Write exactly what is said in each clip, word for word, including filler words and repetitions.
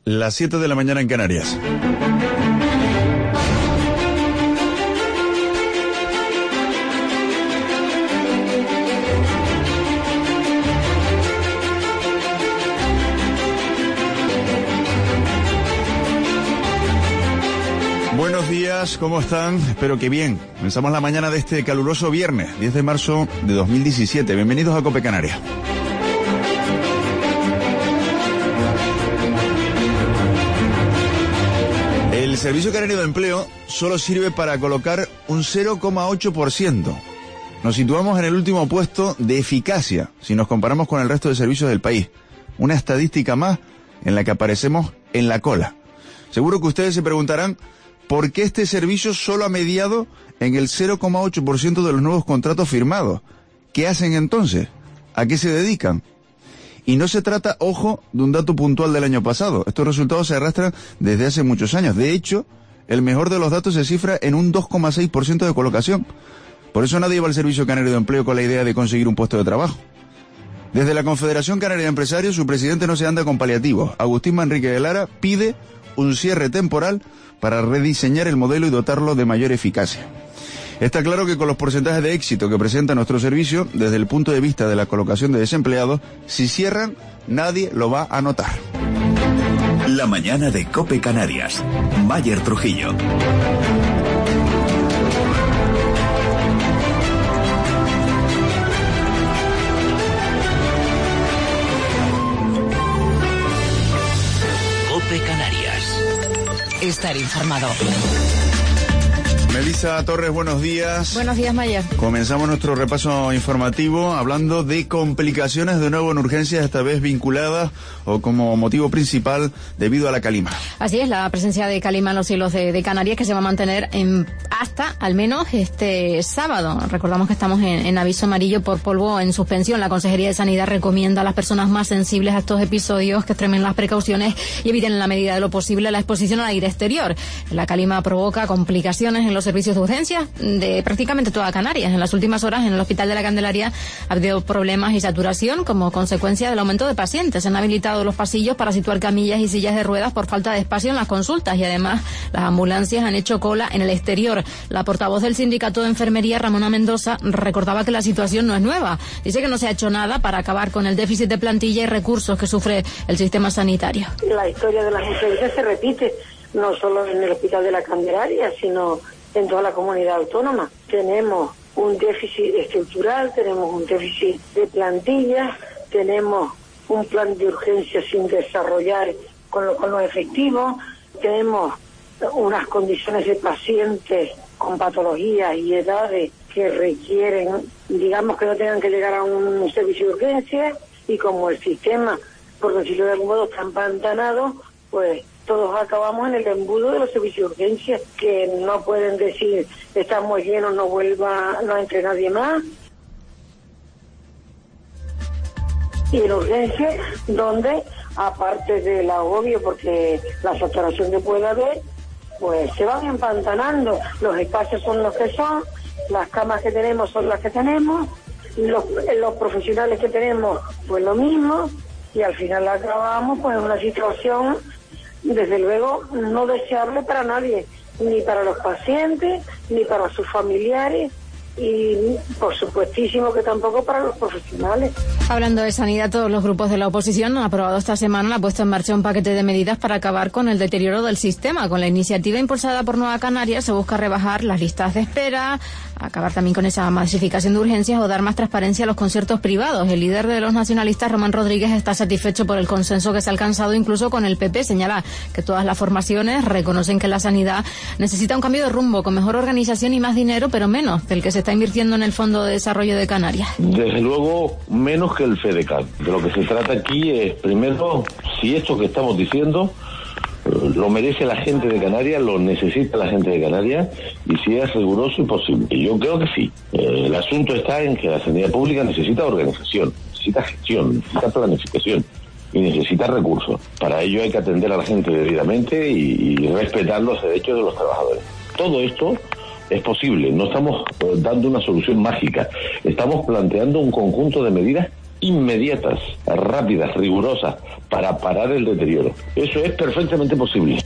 Las siete de la mañana en Canarias. Buenos días, ¿cómo están? Espero que bien. Comenzamos la mañana de este caluroso viernes, diez de marzo de dos mil diecisiete. Bienvenidos a COPE Canarias. El Servicio Canario de Empleo solo sirve para colocar un cero coma ocho por ciento. Nos situamos en el último puesto de eficacia si nos comparamos con el resto de servicios del país. Una estadística más en la que aparecemos en la cola. Seguro que ustedes se preguntarán por qué este servicio solo ha mediado en el cero coma ocho por ciento de los nuevos contratos firmados. ¿Qué hacen entonces? ¿A qué se dedican? Y no se trata, ojo, de un dato puntual del año pasado. Estos resultados se arrastran desde hace muchos años. De hecho, el mejor de los datos se cifra en un dos coma seis por ciento de colocación. Por eso nadie va al Servicio Canario de Empleo con la idea de conseguir un puesto de trabajo. Desde la Confederación Canaria de Empresarios, su presidente no se anda con paliativos. Agustín Manrique de Lara pide un cierre temporal para rediseñar el modelo y dotarlo de mayor eficacia. Está claro que con los porcentajes de éxito que presenta nuestro servicio, desde el punto de vista de la colocación de desempleados, si cierran, nadie lo va a notar. La mañana de COPE Canarias. Mayer Trujillo. COPE Canarias. Estar informado. Melissa Torres, buenos días. Buenos días, Mayer. Comenzamos nuestro repaso informativo hablando de complicaciones de nuevo en urgencias, esta vez vinculadas o como motivo principal debido a la calima. Así es, la presencia de calima en los cielos de, de Canarias que se va a mantener en, hasta al menos este sábado. Recordamos que estamos en, en aviso amarillo por polvo en suspensión. La Consejería de Sanidad recomienda a las personas más sensibles a estos episodios que extremen las precauciones y eviten en la medida de lo posible la exposición al aire exterior. La calima provoca complicaciones en los servicios de urgencia de prácticamente toda Canarias. En las últimas horas en el Hospital de la Candelaria ha habido problemas y saturación como consecuencia del aumento de pacientes. Se han habilitado los pasillos para situar camillas y sillas de ruedas por falta de espacio en las consultas y además las ambulancias han hecho cola en el exterior. La portavoz del Sindicato de Enfermería, Ramona Mendoza, recordaba que la situación no es nueva. Dice que no se ha hecho nada para acabar con el déficit de plantilla y recursos que sufre el sistema sanitario. La historia de las urgencias se repite no solo en el Hospital de la Candelaria, sino en toda la comunidad autónoma. Tenemos un déficit estructural, tenemos un déficit de plantillas, tenemos un plan de urgencia sin desarrollar con, lo, con los efectivos, tenemos unas condiciones de pacientes con patologías y edades que requieren, digamos, que no tengan que llegar a un servicio de urgencia, y como el sistema, por decirlo de algún modo, está empantanado, pues todos acabamos en el embudo de los servicios de urgencia, que no pueden decir estamos llenos, no vuelva, no entre nadie más. Y en urgencia, donde, aparte del agobio, porque la saturación que puede haber, pues se van empantanando, los espacios son los que son, las camas que tenemos son las que tenemos, los, los profesionales que tenemos, pues lo mismo, y al final acabamos pues en una situación desde luego no deseable para nadie, ni para los pacientes, ni para sus familiares, y por supuestísimo que tampoco para los profesionales. Hablando de sanidad, todos los grupos de la oposición han aprobado esta semana la puesta en marcha de un paquete de medidas para acabar con el deterioro del sistema. Con la iniciativa impulsada por Nueva Canarias se busca rebajar las listas de espera, acabar también con esa masificación de urgencias o dar más transparencia a los conciertos privados. El líder de los nacionalistas, Román Rodríguez, está satisfecho por el consenso que se ha alcanzado incluso con el P P. Señala que todas las formaciones reconocen que la sanidad necesita un cambio de rumbo, con mejor organización y más dinero, pero menos del que se está invirtiendo en el Fondo de Desarrollo de Canarias. Desde luego, menos que el FEDECAN. De lo que se trata aquí es, primero, si esto que estamos diciendo lo merece la gente de Canarias, lo necesita la gente de Canarias, y si es riguroso y posible. Y yo creo que sí. Eh, el asunto está en que la sanidad pública necesita organización, necesita gestión, necesita planificación y necesita recursos. Para ello hay que atender a la gente debidamente y, y respetar los derechos de los trabajadores. Todo esto es posible, no estamos dando una solución mágica, estamos planteando un conjunto de medidas inmediatas, rápidas, rigurosas, para parar el deterioro. Eso es perfectamente posible.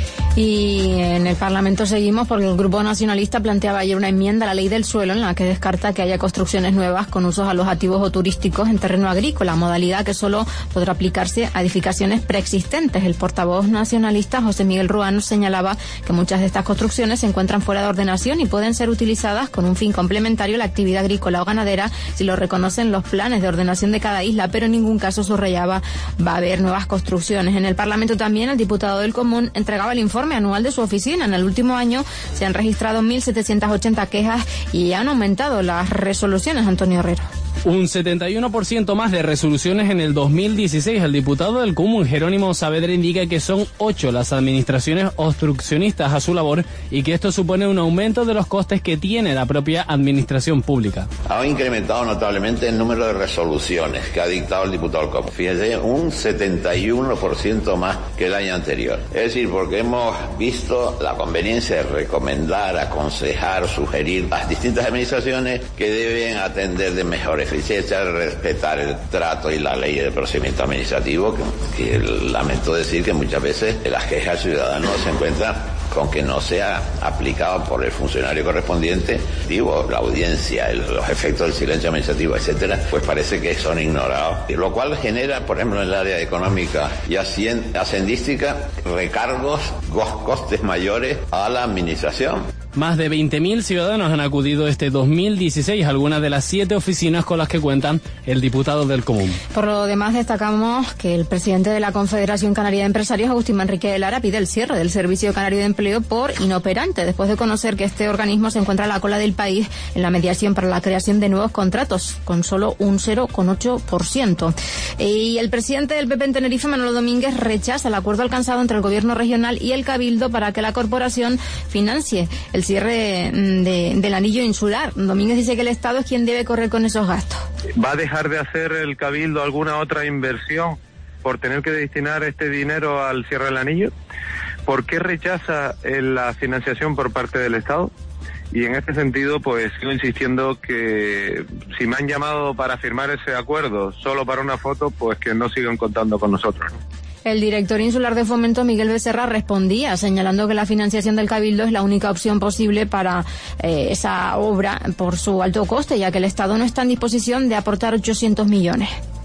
Y en el Parlamento seguimos porque el Grupo Nacionalista planteaba ayer una enmienda a la ley del suelo en la que descarta que haya construcciones nuevas con usos alojativos o turísticos en terreno agrícola, modalidad que solo podrá aplicarse a edificaciones preexistentes. El portavoz nacionalista José Miguel Ruano señalaba que muchas de estas construcciones se encuentran fuera de ordenación y pueden ser utilizadas con un fin complementario a la actividad agrícola o ganadera si lo reconocen los planes de ordenación de cada isla, pero en ningún caso, subrayaba, va a haber nuevas construcciones. En el Parlamento también el diputado del Común entregaba el informe anual de su oficina. En el último año se han registrado mil setecientas ochenta quejas y han aumentado las resoluciones. Antonio Herrero. Un setenta y uno por ciento más de resoluciones en el dos mil dieciséis. El diputado del Común, Jerónimo Saavedra, indica que son ocho las administraciones obstruccionistas a su labor y que esto supone un aumento de los costes que tiene la propia administración pública. Ha incrementado notablemente el número de resoluciones que ha dictado el diputado del Común. Fíjense, un setenta y uno por ciento más que el año anterior. Es decir, porque hemos visto la conveniencia de recomendar, aconsejar, sugerir a las distintas administraciones que deben atender de mejor eficiencia, respetar el trato y la ley de procedimiento administrativo, que, que lamento decir que muchas veces las quejas ciudadanas se encuentran con que no sea aplicado por el funcionario correspondiente, digo, la audiencia, el, los efectos del silencio administrativo, etcétera, pues parece que son ignorados, lo cual genera, por ejemplo, en el área económica y hacendística, recargos, costes mayores a la administración. Más de veinte mil ciudadanos han acudido este dos mil dieciséis a algunas de las siete oficinas con las que cuentan el diputado del Común. Por lo demás, destacamos que el presidente de la Confederación Canaria de Empresarios, Agustín Manrique de Lara, pide el cierre del Servicio Canario de Empleo por inoperante, después de conocer que este organismo se encuentra a la cola del país en la mediación para la creación de nuevos contratos, con solo un cero coma ocho por ciento. Y el presidente del P P en Tenerife, Manolo Domínguez, rechaza el acuerdo alcanzado entre el gobierno regional y el Cabildo para que la corporación financie el cierre de, del anillo insular. Domínguez dice que el Estado es quien debe correr con esos gastos. ¿Va a dejar de hacer el Cabildo alguna otra inversión por tener que destinar este dinero al cierre del anillo? ¿Por qué rechaza la financiación por parte del Estado? Y en este sentido, pues sigo insistiendo que si me han llamado para firmar ese acuerdo solo para una foto, pues que no sigan contando con nosotros, ¿no? El director insular de Fomento, Miguel Becerra, respondía señalando que la financiación del Cabildo es la única opción posible para eh, esa obra por su alto coste, ya que el Estado no está en disposición de aportar ochocientos millones.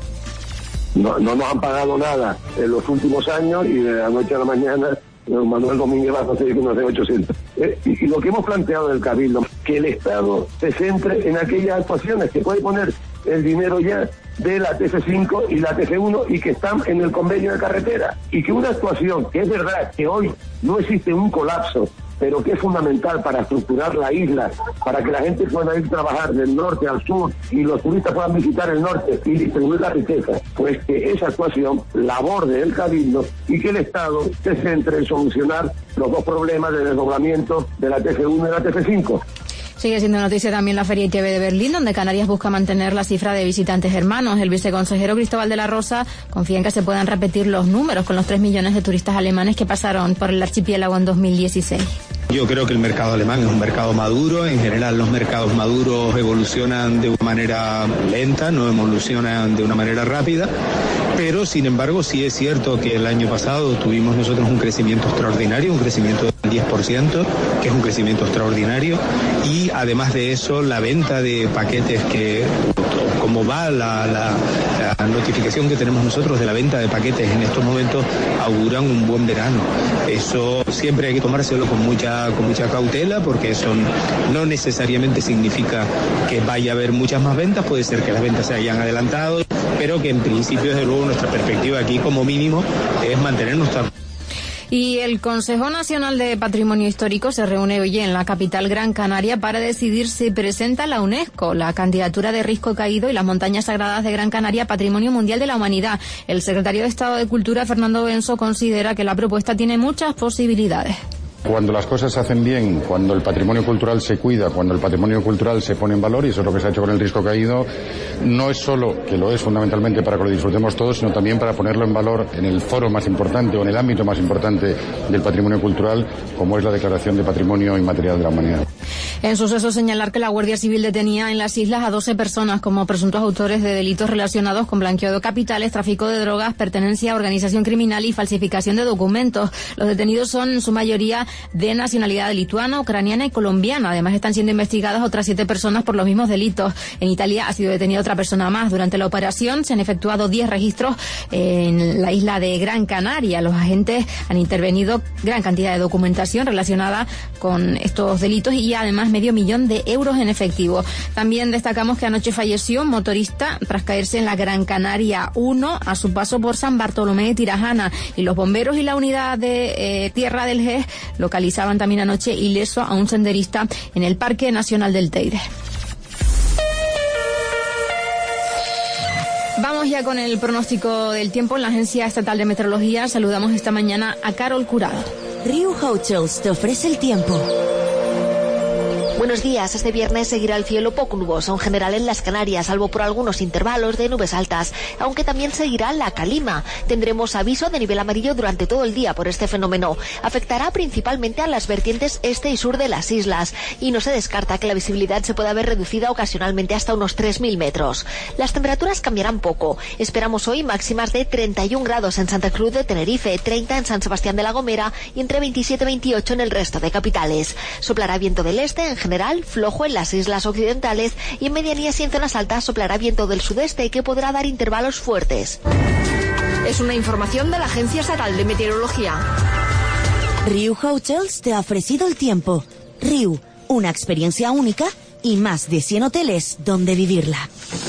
No, no nos han pagado nada en los últimos años y de la noche a la mañana Manuel Domínguez va a conseguir que nos dé ochocientos. Eh, y, y lo que hemos planteado del Cabildo, que el Estado se centre en aquellas actuaciones que puede poner el dinero ya de la T C cinco y la T C uno y que están en el convenio de carretera, y que una actuación que es verdad que hoy no existe un colapso, pero que es fundamental para estructurar la isla, para que la gente pueda ir a trabajar del norte al sur y los turistas puedan visitar el norte y distribuir la riqueza, pues que esa actuación la aborde el Cabildo y que el Estado se centre en solucionar los dos problemas de desdoblamiento de la T C uno y la T C cinco. Sigue siendo noticia también la Feria I T V de Berlín, donde Canarias busca mantener la cifra de visitantes hermanos. El viceconsejero Cristóbal de la Rosa confía en que se puedan repetir los números con los tres millones de turistas alemanes que pasaron por el archipiélago en dos mil dieciséis. Yo creo que el mercado alemán es un mercado maduro. En general los mercados maduros evolucionan de una manera lenta, no evolucionan de una manera rápida, pero sin embargo sí es cierto que el año pasado tuvimos nosotros un crecimiento extraordinario, un crecimiento del diez por ciento, que es un crecimiento extraordinario, y además de eso la venta de paquetes, que como va la, la, la notificación que tenemos nosotros de la venta de paquetes en estos momentos, auguran un buen verano. Eso siempre hay que tomárselo con mucha con mucha cautela, porque eso no necesariamente significa que vaya a haber muchas más ventas. Puede ser que las ventas se hayan adelantado, pero que en principio, desde luego, nuestra perspectiva aquí como mínimo es mantener nuestra... Y el Consejo Nacional de Patrimonio Histórico se reúne hoy en la capital Gran Canaria para decidir si presenta a la UNESCO la candidatura de Risco Caído y las montañas sagradas de Gran Canaria Patrimonio Mundial de la Humanidad. El secretario de Estado de Cultura, Fernando Benso, considera que la propuesta tiene muchas posibilidades. Cuando las cosas se hacen bien, cuando el patrimonio cultural se cuida, cuando el patrimonio cultural se pone en valor, y eso es lo que se ha hecho con el Risco Caído, no es solo, que lo es fundamentalmente para que lo disfrutemos todos, sino también para ponerlo en valor en el foro más importante o en el ámbito más importante del patrimonio cultural, como es la Declaración de Patrimonio Inmaterial de la Humanidad. En suceso, señalar que la Guardia Civil detenía en las islas a doce personas como presuntos autores de delitos relacionados con blanqueo de capitales, tráfico de drogas, pertenencia a organización criminal y falsificación de documentos. Los detenidos son en su mayoría de nacionalidad lituana, ucraniana y colombiana. Además, están siendo investigadas otras siete personas por los mismos delitos. En Italia ha sido detenida otra persona más. Durante la operación se han efectuado diez registros en la isla de Gran Canaria. Los agentes han intervenido gran cantidad de documentación relacionada con estos delitos y además medio millón de euros en efectivo. También destacamos que anoche falleció un motorista tras caerse en la Gran Canaria uno a su paso por San Bartolomé de Tirajana, y los bomberos y la unidad de eh, Tierra del G E S localizaban también anoche ileso a un senderista en el Parque Nacional del Teide. Vamos ya con el pronóstico del tiempo en la Agencia Estatal de Meteorología. Saludamos esta mañana a Carol Curado. Riu Hotels te ofrece el tiempo. Buenos días. Este viernes seguirá el cielo poco nuboso en general en las Canarias, salvo por algunos intervalos de nubes altas, aunque también seguirá la calima. Tendremos aviso de nivel amarillo durante todo el día por este fenómeno. Afectará principalmente a las vertientes este y sur de las islas, y no se descarta que la visibilidad se pueda ver reducida ocasionalmente hasta unos tres mil metros. Las temperaturas cambiarán poco. Esperamos hoy máximas de treinta y un grados en Santa Cruz de Tenerife, treinta en San Sebastián de la Gomera y entre veintisiete y veintiocho en el resto de capitales. Soplará viento del este en general, flojo en las islas occidentales, y en medianías y en zonas altas soplará viento del sudeste que podrá dar intervalos fuertes. Es una información de la Agencia Estatal de Meteorología. Riu Hotels te ha ofrecido el tiempo. Riu, una experiencia única y más de cien hoteles donde vivirla.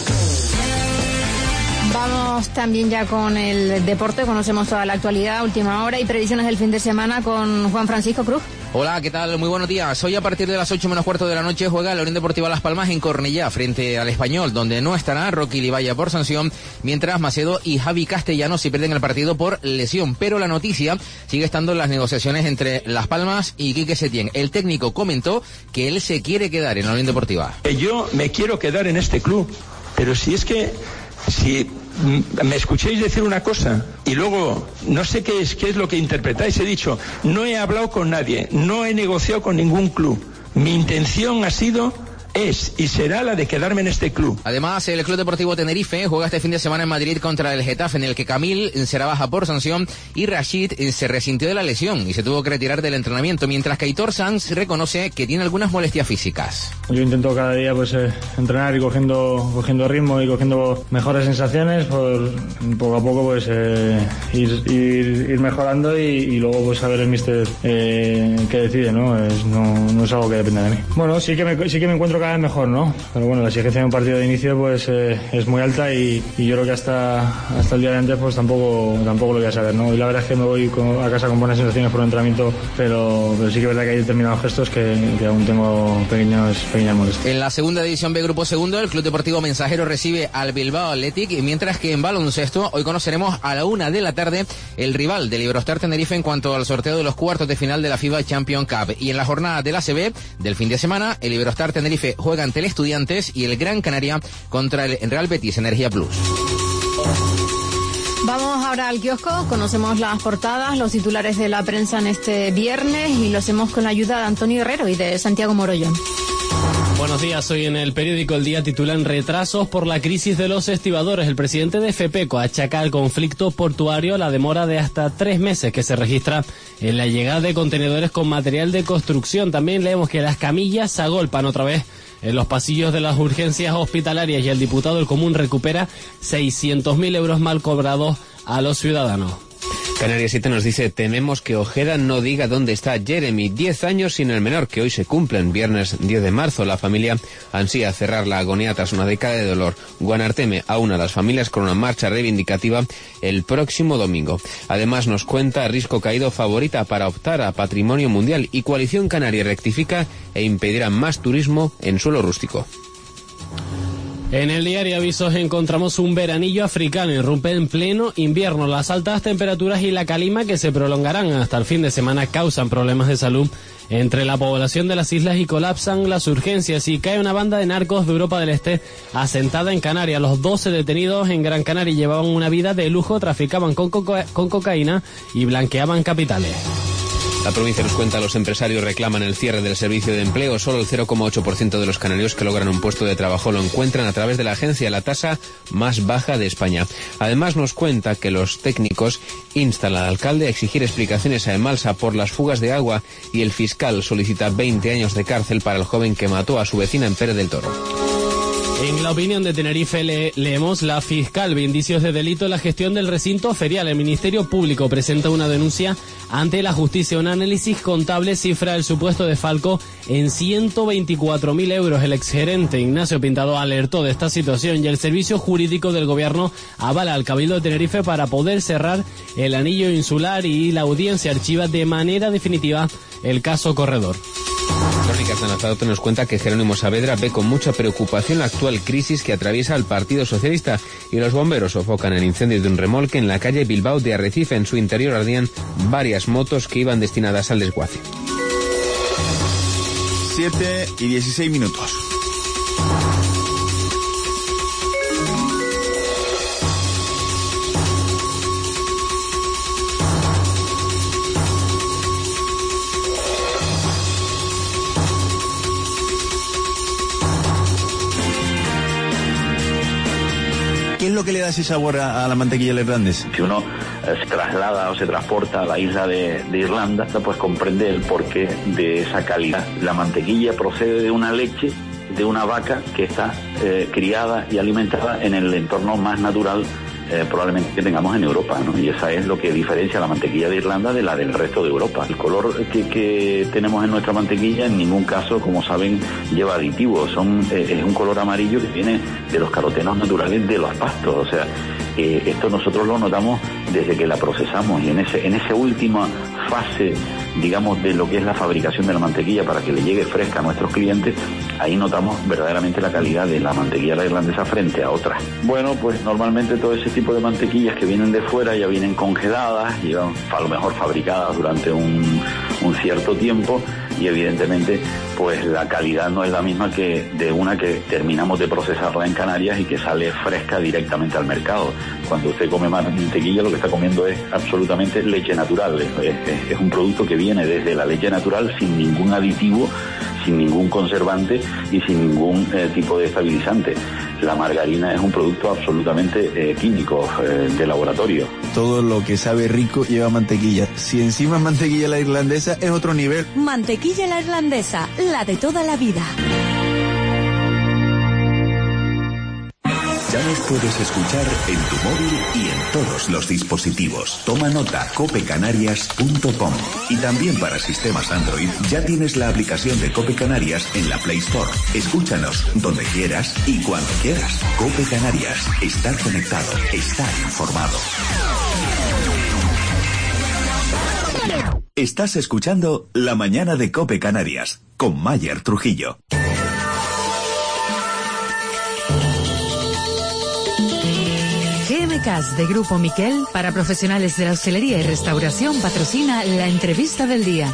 Vamos también ya con el deporte. Conocemos toda la actualidad, última hora y predicciones del fin de semana con Juan Francisco Cruz. Hola, ¿qué tal? Muy buenos días. Hoy a partir de las ocho menos cuarto de la noche juega la Unión Deportiva Las Palmas en Cornellá frente al Español, donde no estará Rocky Libaya por sanción, mientras Macedo y Javi Castellanos se pierden el partido por lesión. Pero la noticia sigue estando en las negociaciones entre Las Palmas y Quique Setién. El técnico comentó que él se quiere quedar en la Unión Deportiva. Yo me quiero quedar en este club, pero si es que... si me escuchéis decir una cosa y luego no sé qué es, qué es lo que interpretáis, he dicho, no he hablado con nadie, no he negociado con ningún club, mi intención ha sido... es y será la de quedarme en este club. Además, el Club Deportivo Tenerife juega este fin de semana en Madrid contra el Getafe, en el que Camil será baja por sanción y Rashid se resintió de la lesión y se tuvo que retirar del entrenamiento, mientras que Aitor Sanz reconoce que tiene algunas molestias físicas. Yo intento cada día pues eh, entrenar y cogiendo cogiendo ritmo y cogiendo mejores sensaciones, por poco a poco pues eh, ir, ir, ir mejorando y, y luego pues saber el míster eh, qué decide, ¿no? Es, no, no es algo que depende de mí. Bueno, sí que me, sí que me encuentro cada vez mejor, ¿no? Pero bueno, la exigencia de un partido de inicio pues eh, es muy alta y, y yo creo que hasta hasta el día de antes pues tampoco tampoco lo voy a saber, ¿no? Y la verdad es que me voy con, a casa con buenas sensaciones por el entrenamiento, pero, pero sí que es verdad que hay determinados gestos que, que aún tengo pequeños, pequeñas molestias. En la segunda división B, Grupo Segundo, el Club Deportivo Mensajero recibe al Bilbao Athletic, mientras que en baloncesto hoy conoceremos a la una de la tarde el rival del Iberostar Tenerife en cuanto al sorteo de los cuartos de final de la FIBA Champions Cup. Y en la jornada de la A C B del fin de semana, el Iberostar Tenerife juega ante el Estudiantes y el Gran Canaria contra el Real Betis Energía Plus. Vamos ahora al kiosco, conocemos las portadas, los titulares de la prensa en este viernes y lo hacemos con la ayuda de Antonio Herrero y de Santiago Morollón. Buenos días, hoy en el periódico El Día titulan retrasos por la crisis de los estibadores. El presidente de FEPECO achaca al conflicto portuario la demora de hasta tres meses que se registra en la llegada de contenedores con material de construcción. También leemos que las camillas se agolpan otra vez en los pasillos de las urgencias hospitalarias y el diputado del Común recupera seiscientos mil euros mal cobrados a los ciudadanos. Canarias siete nos dice, tememos que Ojeda no diga dónde está Jeremy, diez años sin el menor, que hoy se cumplen, viernes diez de marzo. La familia ansía cerrar la agonía tras una década de dolor. Guanarteme aúna a las familias con una marcha reivindicativa el próximo domingo. Además nos cuenta Risco Caído favorita para optar a Patrimonio Mundial y Coalición Canaria rectifica e impedirá más turismo en suelo rústico. En el diario Avisos encontramos un veranillo africano, irrumpe en pleno invierno. Las altas temperaturas y la calima que se prolongarán hasta el fin de semana causan problemas de salud entre la población de las islas y colapsan las urgencias y cae una banda de narcos de Europa del Este asentada en Canarias. Los doce detenidos en Gran Canaria llevaban una vida de lujo, traficaban con, coca- con cocaína y blanqueaban capitales. La provincia nos cuenta, los empresarios reclaman el cierre del servicio de empleo. Solo el cero coma ocho por ciento de los canarios que logran un puesto de trabajo lo encuentran a través de la agencia, la tasa más baja de España. Además nos cuenta que los técnicos instan al alcalde a exigir explicaciones a Emalsa por las fugas de agua y el fiscal solicita veinte años de cárcel para el joven que mató a su vecina en Pérez del Toro. En La Opinión de Tenerife le, leemos: la fiscal ve indicios de delito en la gestión del recinto ferial. El Ministerio Público presenta una denuncia ante la justicia. Un análisis contable cifra el supuesto desfalco en ciento veinticuatro mil euros. El exgerente Ignacio Pintado alertó de esta situación y el servicio jurídico del gobierno avala al Cabildo de Tenerife para poder cerrar el anillo insular, y la audiencia archiva de manera definitiva el caso Corredor. Crónicas de Lanzarote nos cuenta que Jerónimo Saavedra ve con mucha preocupación la actual crisis que atraviesa el Partido Socialista, y los bomberos sofocan el incendio de un remolque en la calle Bilbao de Arrecife. En su interior ardían varias motos que iban destinadas al desguace. siete y dieciséis minutos. ¿Qué es lo que le da ese sabor a, a la mantequilla irlandesa? Si uno eh, se traslada o se transporta a la isla de, de Irlanda, pues comprende el porqué de esa calidad. La mantequilla procede de una leche de una vaca que está eh, criada y alimentada en el entorno más natural eh, probablemente que tengamos en Europa, ¿no? Y esa es lo que diferencia la mantequilla de Irlanda de la del resto de Europa. El color que, que tenemos en nuestra mantequilla en ningún caso, como saben, lleva aditivos. Son, eh, es un color amarillo que viene de los carotenos naturales de los pastos. O sea, eh, esto nosotros lo notamos desde que la procesamos, y en ese en esa última fase, digamos, de lo que es la fabricación de la mantequilla para que le llegue fresca a nuestros clientes, ahí notamos verdaderamente la calidad de la mantequilla irlandesa frente a otras. Bueno, pues normalmente todo ese tipo de mantequillas que vienen de fuera ya vienen congeladas, llevan a lo mejor fabricadas durante un, un cierto tiempo, y evidentemente pues la calidad no es la misma que de una que terminamos de procesarla en Canarias y que sale fresca directamente al mercado. Cuando usted come mantequilla, lo que está comiendo es absolutamente leche natural, es, es, es un producto que viene desde la leche natural sin ningún aditivo, sin ningún conservante y sin ningún eh, tipo de estabilizante. La margarina es un producto absolutamente eh, químico, eh, de laboratorio. Todo lo que sabe rico lleva mantequilla. Si encima es mantequilla la irlandesa, es otro nivel. Mantequilla la irlandesa, la de toda la vida. Ya nos puedes escuchar en tu móvil y en todos los dispositivos. Toma nota, cope canarias punto com. Y también para sistemas Android ya tienes la aplicación de Cope Canarias en la Play Store. Escúchanos donde quieras y cuando quieras. Cope Canarias. Estar conectado. Estar informado. Estás escuchando La Mañana de Cope Canarias con Mayer Trujillo. G M K S de Grupo Miquel, para profesionales de la hostelería y restauración, patrocina la entrevista del día.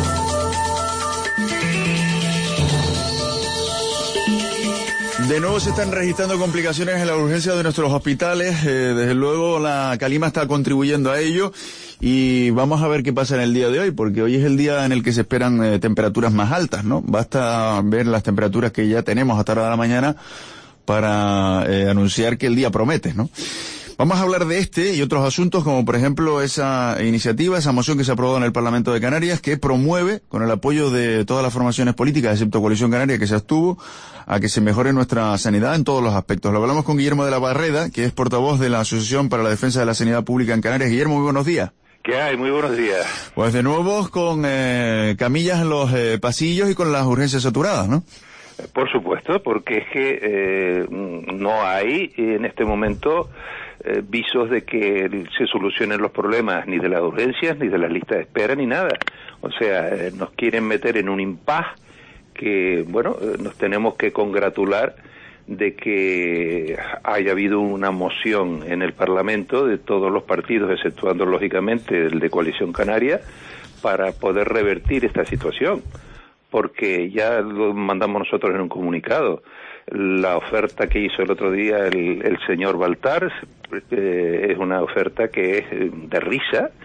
De nuevo se están registrando complicaciones en la urgencia de nuestros hospitales. Eh, desde luego la calima está contribuyendo a ello, y vamos a ver qué pasa en el día de hoy, porque hoy es el día en el que se esperan eh, temperaturas más altas, ¿no? Basta ver las temperaturas que ya tenemos hasta ahora de la mañana para eh, anunciar que el día promete, ¿no? Vamos a hablar de este y otros asuntos, como por ejemplo esa iniciativa, esa moción que se aprobó en el Parlamento de Canarias, que promueve, con el apoyo de todas las formaciones políticas, excepto Coalición Canaria, que se abstuvo, a que se mejore nuestra sanidad en todos los aspectos. Lo hablamos con Guillermo de la Barreda, que es portavoz de la Asociación para la Defensa de la Sanidad Pública en Canarias. Guillermo, muy buenos días. ¿Qué hay? Muy buenos días. Pues de nuevo con eh, camillas en los eh, pasillos y con las urgencias saturadas, ¿no? Por supuesto, porque es que eh, no hay en este momento eh, visos de que se solucionen los problemas ni de las urgencias, ni de las listas de espera, ni nada. O sea, eh, nos quieren meter en un impas que, bueno, eh, nos tenemos que congratular de que haya habido una moción en el Parlamento de todos los partidos, exceptuando lógicamente el de Coalición Canaria, para poder revertir esta situación. Porque ya lo mandamos nosotros en un comunicado. La oferta que hizo el otro día el, el señor Baltar eh, es una oferta que es de risa,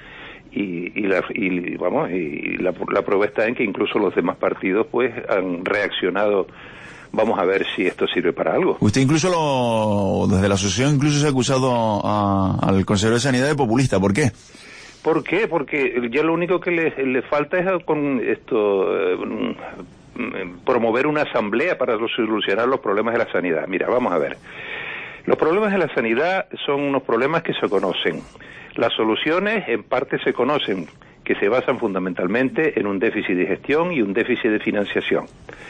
y, y, la, y vamos y la, la prueba está en que incluso los demás partidos pues han reaccionado. Vamos a ver si esto sirve para algo. Usted incluso lo, desde la asociación incluso se ha acusado a, al consejero de Sanidad de populista. ¿Por qué? ¿Por qué? Porque ya lo único que le, le falta es con esto eh, promover una asamblea para solucionar los problemas de la sanidad. Mira, vamos a ver. Los problemas de la sanidad son unos problemas que se conocen. Las soluciones en parte se conocen, que se basan fundamentalmente en un déficit de gestión y un déficit de financiación.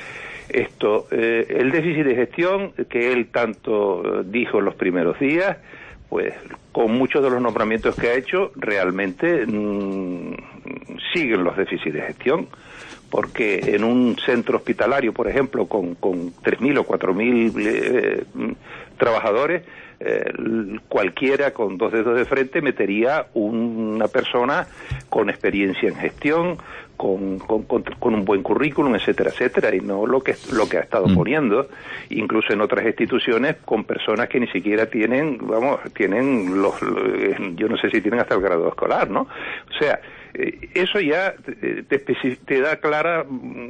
Esto, eh, el déficit de gestión que él tanto dijo en los primeros días, pues con muchos de los nombramientos que ha hecho, realmente mmm, siguen los déficits de gestión, porque en un centro hospitalario, por ejemplo, con, con tres mil o cuatro mil eh, trabajadores, eh, cualquiera con dos dedos de frente metería un, una persona con experiencia en gestión, Con, con, con, con un buen currículum, etcétera, etcétera, y no lo que lo que ha estado mm. poniendo, incluso en otras instituciones, con personas que ni siquiera tienen, vamos, tienen los, los yo no sé si tienen hasta el grado escolar, ¿no? O sea, eh, eso ya te, te, te da clara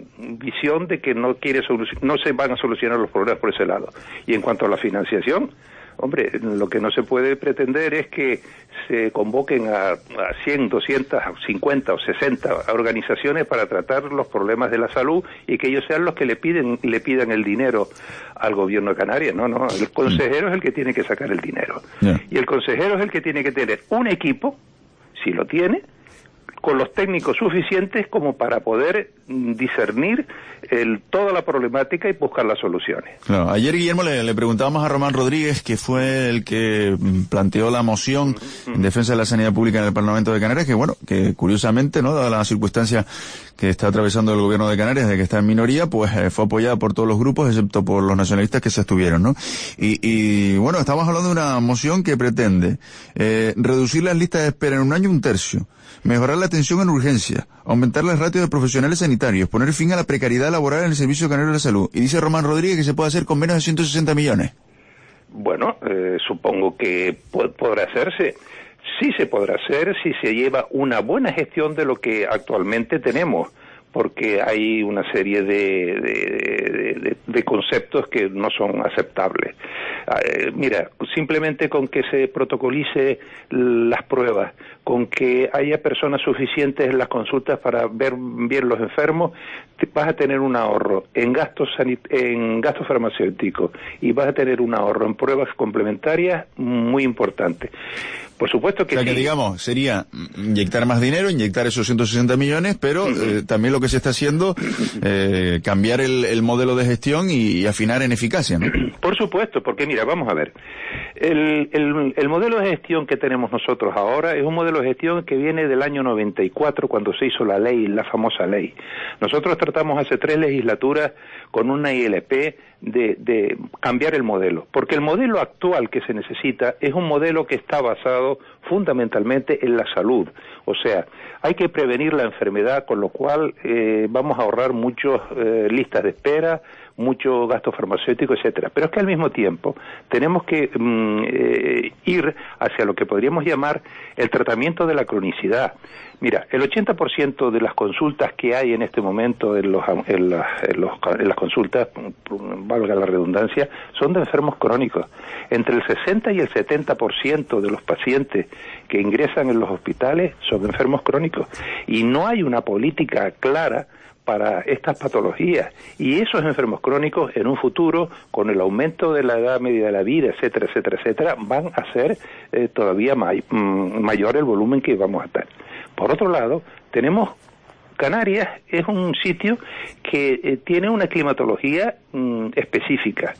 visión de que no quiere no se van a solucionar los problemas por ese lado. Y en cuanto a la financiación, hombre, lo que no se puede pretender es que se convoquen a, a cien, doscientas, cincuenta o sesenta organizaciones para tratar los problemas de la salud y que ellos sean los que le piden le pidan el dinero al gobierno de Canarias. No, no, el consejero es el que tiene que sacar el dinero. Yeah. Y el consejero es el que tiene que tener un equipo, si lo tiene, con los técnicos suficientes como para poder discernir el, toda la problemática y buscar las soluciones. Claro, ayer, Guillermo, le, le preguntábamos a Román Rodríguez, que fue el que planteó la moción uh-huh. en defensa de la sanidad pública en el Parlamento de Canarias, que bueno, que curiosamente, ¿no?, dada la circunstancia que está atravesando el gobierno de Canarias, de que está en minoría, pues eh, fue apoyada por todos los grupos, excepto por los nacionalistas que se abstuvieron, ¿no? Y, y bueno, estamos hablando de una moción que pretende eh, reducir las listas de espera en un año un tercio, mejorar la atención en urgencia, aumentar las ratios de profesionales sanitarios, poner fin a la precariedad laboral en el Servicio Canario de la Salud. Y dice Román Rodríguez que se puede hacer con menos de ciento sesenta millones. Bueno, eh, supongo que po- podrá hacerse. Sí se podrá hacer si se lleva una buena gestión de lo que actualmente tenemos, porque hay una serie de, de, de, de conceptos que no son aceptables. Eh, mira, simplemente con que se protocolice las pruebas, con que haya personas suficientes en las consultas para ver bien los enfermos, te, vas a tener un ahorro en gastos sanit- en gastos farmacéuticos y vas a tener un ahorro en pruebas complementarias muy importante. Por supuesto que, o sea, sí. que digamos, sería inyectar más dinero, inyectar esos ciento sesenta millones, pero eh, también lo que se está haciendo, eh, cambiar el, el modelo de gestión y, y afinar en eficacia, ¿no? Por supuesto, porque mira, vamos a ver, el, el, el modelo de gestión que tenemos nosotros ahora es un modelo de gestión que viene del año noventa y cuatro, cuando se hizo la ley, la famosa ley. Nosotros tratamos hace tres legislaturas con una I L P de, de cambiar el modelo, porque el modelo actual que se necesita es un modelo que está basado fundamentalmente en la salud, o sea, hay que prevenir la enfermedad, con lo cual eh, vamos a ahorrar muchas eh, listas de espera, mucho gasto farmacéutico, etcétera. Pero es que al mismo tiempo tenemos que mm, eh, ir hacia lo que podríamos llamar el tratamiento de la cronicidad. Mira, el ochenta por ciento de las consultas que hay en este momento en, los, en, las, en, los, en las consultas, valga la redundancia, son de enfermos crónicos. Entre el sesenta y el setenta por ciento de los pacientes que ingresan en los hospitales son enfermos crónicos. Y no hay una política clara para estas patologías, y esos enfermos crónicos en un futuro, con el aumento de la edad media de la vida, etcétera, etcétera, etcétera, van a ser eh, todavía may, mm, mayor el volumen que vamos a tener. Por otro lado, tenemos Canarias, es un sitio que eh, tiene una climatología mm, específica.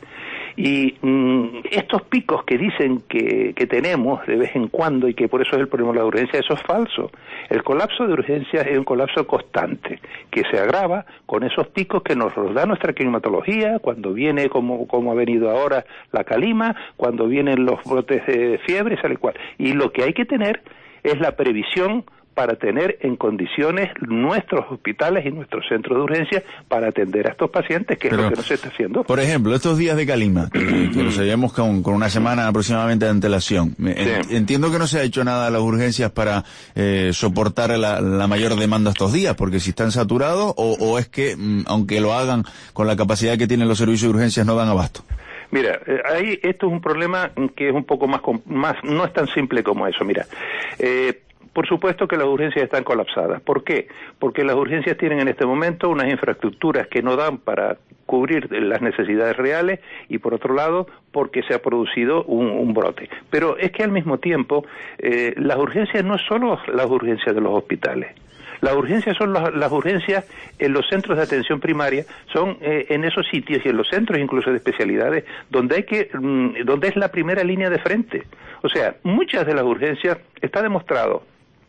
Y mmm, estos picos que dicen que, que tenemos de vez en cuando y que por eso es el problema de la urgencia, eso es falso. El colapso de urgencias es un colapso constante que se agrava con esos picos que nos da nuestra climatología, cuando viene como, como ha venido ahora la calima, cuando vienen los brotes de fiebre, tal y cual. Y lo que hay que tener es la previsión para tener en condiciones nuestros hospitales y nuestros centros de urgencia para atender a estos pacientes, que Pero, es lo que no se está haciendo. Por ejemplo, estos días de calima, que, que los sabíamos con, con una semana aproximadamente de antelación, sí. en, entiendo que no se ha hecho nada a las urgencias para eh, soportar la, la mayor demanda estos días, porque si están saturados, o, o es que, mm, aunque lo hagan con la capacidad que tienen los servicios de urgencias, no dan abasto. Mira, eh, ahí esto es un problema que es un poco más, más no es tan simple como eso. Mira, eh, por supuesto que las urgencias están colapsadas. ¿Por qué? Porque las urgencias tienen en este momento unas infraestructuras que no dan para cubrir las necesidades reales, y por otro lado porque se ha producido un, un brote. Pero es que al mismo tiempo eh, las urgencias no es solo las urgencias de los hospitales. Las urgencias son las, las urgencias en los centros de atención primaria, son eh, en esos sitios y en los centros incluso de especialidades donde hay que, mmm, donde es la primera línea de frente. O sea, muchas de las urgencias está demostrado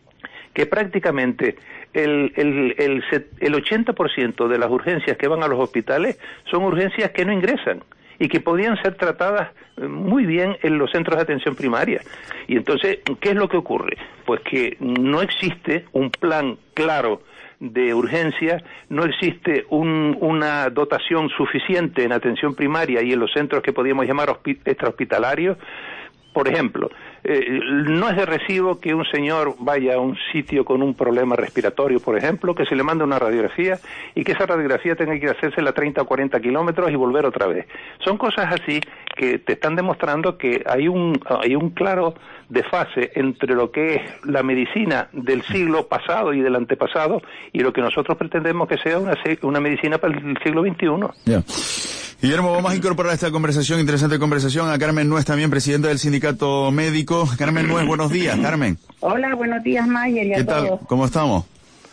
que prácticamente el, el, el, el ochenta por ciento de las urgencias que van a los hospitales son urgencias que no ingresan y que podían ser tratadas muy bien en los centros de atención primaria. Y entonces, ¿qué es lo que ocurre? Pues que no existe un plan claro de urgencias, no existe un, una dotación suficiente en atención primaria y en los centros que podríamos llamar hospi- extrahospitalarios. Por ejemplo, eh, no es de recibo que un señor vaya a un sitio con un problema respiratorio, por ejemplo, que se le mande una radiografía y que esa radiografía tenga que hacérsela treinta o cuarenta kilómetros y volver otra vez. Son cosas así que te están demostrando que hay un, hay un claro desfase entre lo que es la medicina del siglo pasado y del antepasado y lo que nosotros pretendemos que sea una, una medicina para el siglo veintiuno. Yeah. Guillermo, vamos a incorporar a esta conversación, interesante conversación, a Carmen Nuez, también presidenta del Sindicato Médico. Carmen Nuez, buenos días, Carmen. Hola, buenos días, Mayer, y a ¿Qué tal? todos. ¿Cómo estamos?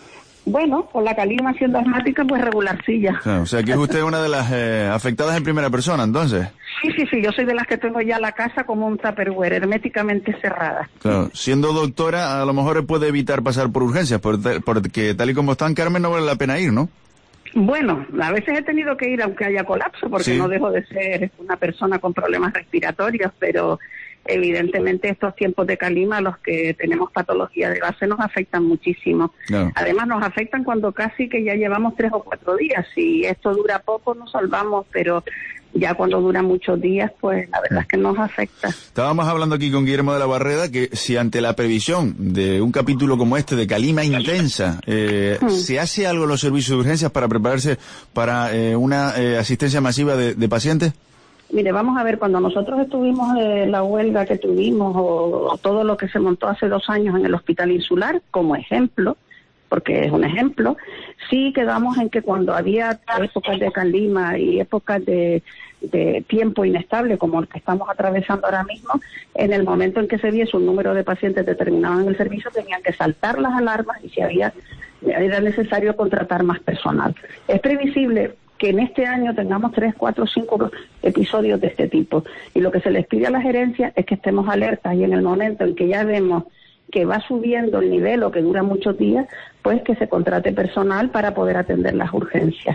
Bueno, con la calima siendo asmática, pues regularcilla. O sea, o sea que es usted una de las eh, afectadas en primera persona, entonces. Sí, sí, sí, yo soy de las que tengo ya la casa como un tupperware, herméticamente cerrada. Claro, siendo doctora, a lo mejor puede evitar pasar por urgencias, porque, porque tal y como están, Carmen, no vale la pena ir, ¿no? Bueno, a veces he tenido que ir aunque haya colapso, porque sí. No dejo de ser una persona con problemas respiratorios, pero evidentemente estos tiempos de calima, los que tenemos patología de base, nos afectan muchísimo. No. Además nos afectan cuando casi que ya llevamos tres o cuatro días. Si esto dura poco nos salvamos, pero ya cuando dura muchos días, pues la verdad es que nos afecta. Estábamos hablando aquí con Guillermo de la Barreda que si ante la previsión de un capítulo como este de calima intensa, eh, hmm. ¿se hace algo en los servicios de urgencias para prepararse para eh, una eh, asistencia masiva de, de pacientes? Mire, vamos a ver, cuando nosotros estuvimos en la huelga que tuvimos o, o todo lo que se montó hace dos años en el Hospital Insular, como ejemplo, porque es un ejemplo, sí quedamos en que cuando había épocas de calima y épocas de, de tiempo inestable como el que estamos atravesando ahora mismo, en el momento en que se viese un número de pacientes determinado en el servicio, tenían que saltar las alarmas y si había, era necesario contratar más personal. Es previsible que en este año tengamos tres, cuatro, cinco episodios de este tipo. Y lo que se les pide a la gerencia es que estemos alertas y en el momento en que ya vemos que va subiendo el nivel o que dura muchos días, pues que se contrate personal para poder atender las urgencias.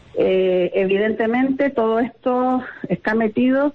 Eh, evidentemente todo esto está metido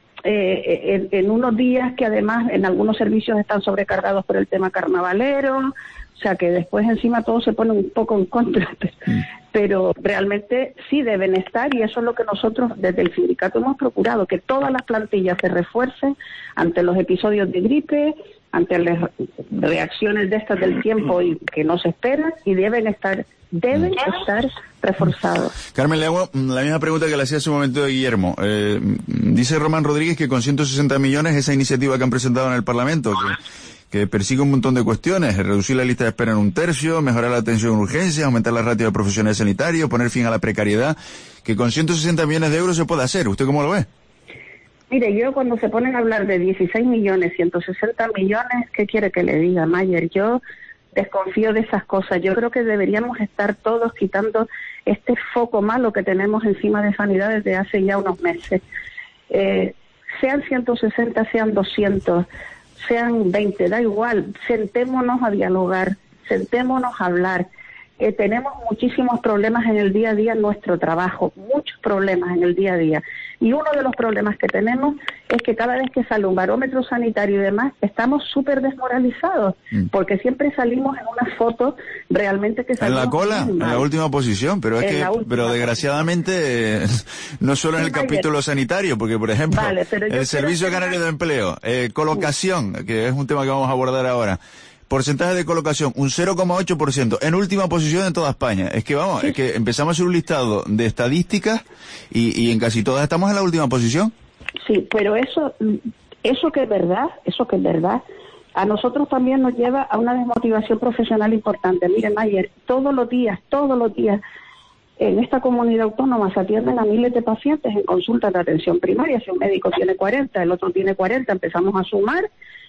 eh, en, en unos días que además en algunos servicios están sobrecargados por el tema carnavalero, o sea que después encima todo se pone un poco en contra, pero realmente sí deben estar y eso es lo que nosotros desde el sindicato hemos procurado, que todas las plantillas se refuercen ante los episodios de gripe, ante las reacciones de estas del tiempo y que no se esperan y deben estar deben estar reforzados. Carmen, le hago la misma pregunta que le hacía hace un momento de Guillermo. Eh, dice Román Rodríguez que con ciento sesenta millones esa iniciativa que han presentado en el Parlamento, que, que persigue un montón de cuestiones, reducir la lista de espera en un tercio, mejorar la atención en urgencias, aumentar la ratio de profesionales sanitarios, poner fin a la precariedad, que con ciento sesenta millones de euros se puede hacer. ¿Usted cómo lo ve? Mire, yo cuando se ponen a hablar de dieciséis millones, ciento sesenta millones, ¿qué quiere que le diga, Mayer? Yo desconfío de esas cosas. Yo creo que deberíamos estar todos quitando este foco malo que tenemos encima de sanidad desde hace ya unos meses. Eh, sean ciento sesenta, sean doscientos, sean veinte, da igual. Sentémonos a dialogar, sentémonos a hablar. Eh, tenemos muchísimos problemas en el día a día en nuestro trabajo, muchos problemas en el día a día. Y uno de los problemas que tenemos es que cada vez que sale un barómetro sanitario y demás, estamos súper desmoralizados, mm. porque siempre salimos en una foto realmente que salimos... En la cola, en la última posición, pero es en que, pero desgraciadamente, eh, no solo en el capítulo sanitario, porque por ejemplo, vale, el Servicio Canario de Empleo, eh, colocación, que es un tema que vamos a abordar ahora, porcentaje de colocación, un cero coma ocho por ciento, en última posición en toda España. Es que vamos, sí. es que empezamos a hacer un listado de estadísticas y, y en casi todas estamos en la última posición. Sí, pero eso, eso que es verdad, eso que es verdad, a nosotros también nos lleva a una desmotivación profesional importante. Miren, Mayer, todos los días, todos los días, en esta comunidad autónoma se atienden a miles de pacientes en consultas de atención primaria. Si un médico tiene cuarenta, el otro tiene cuarenta, empezamos a sumar.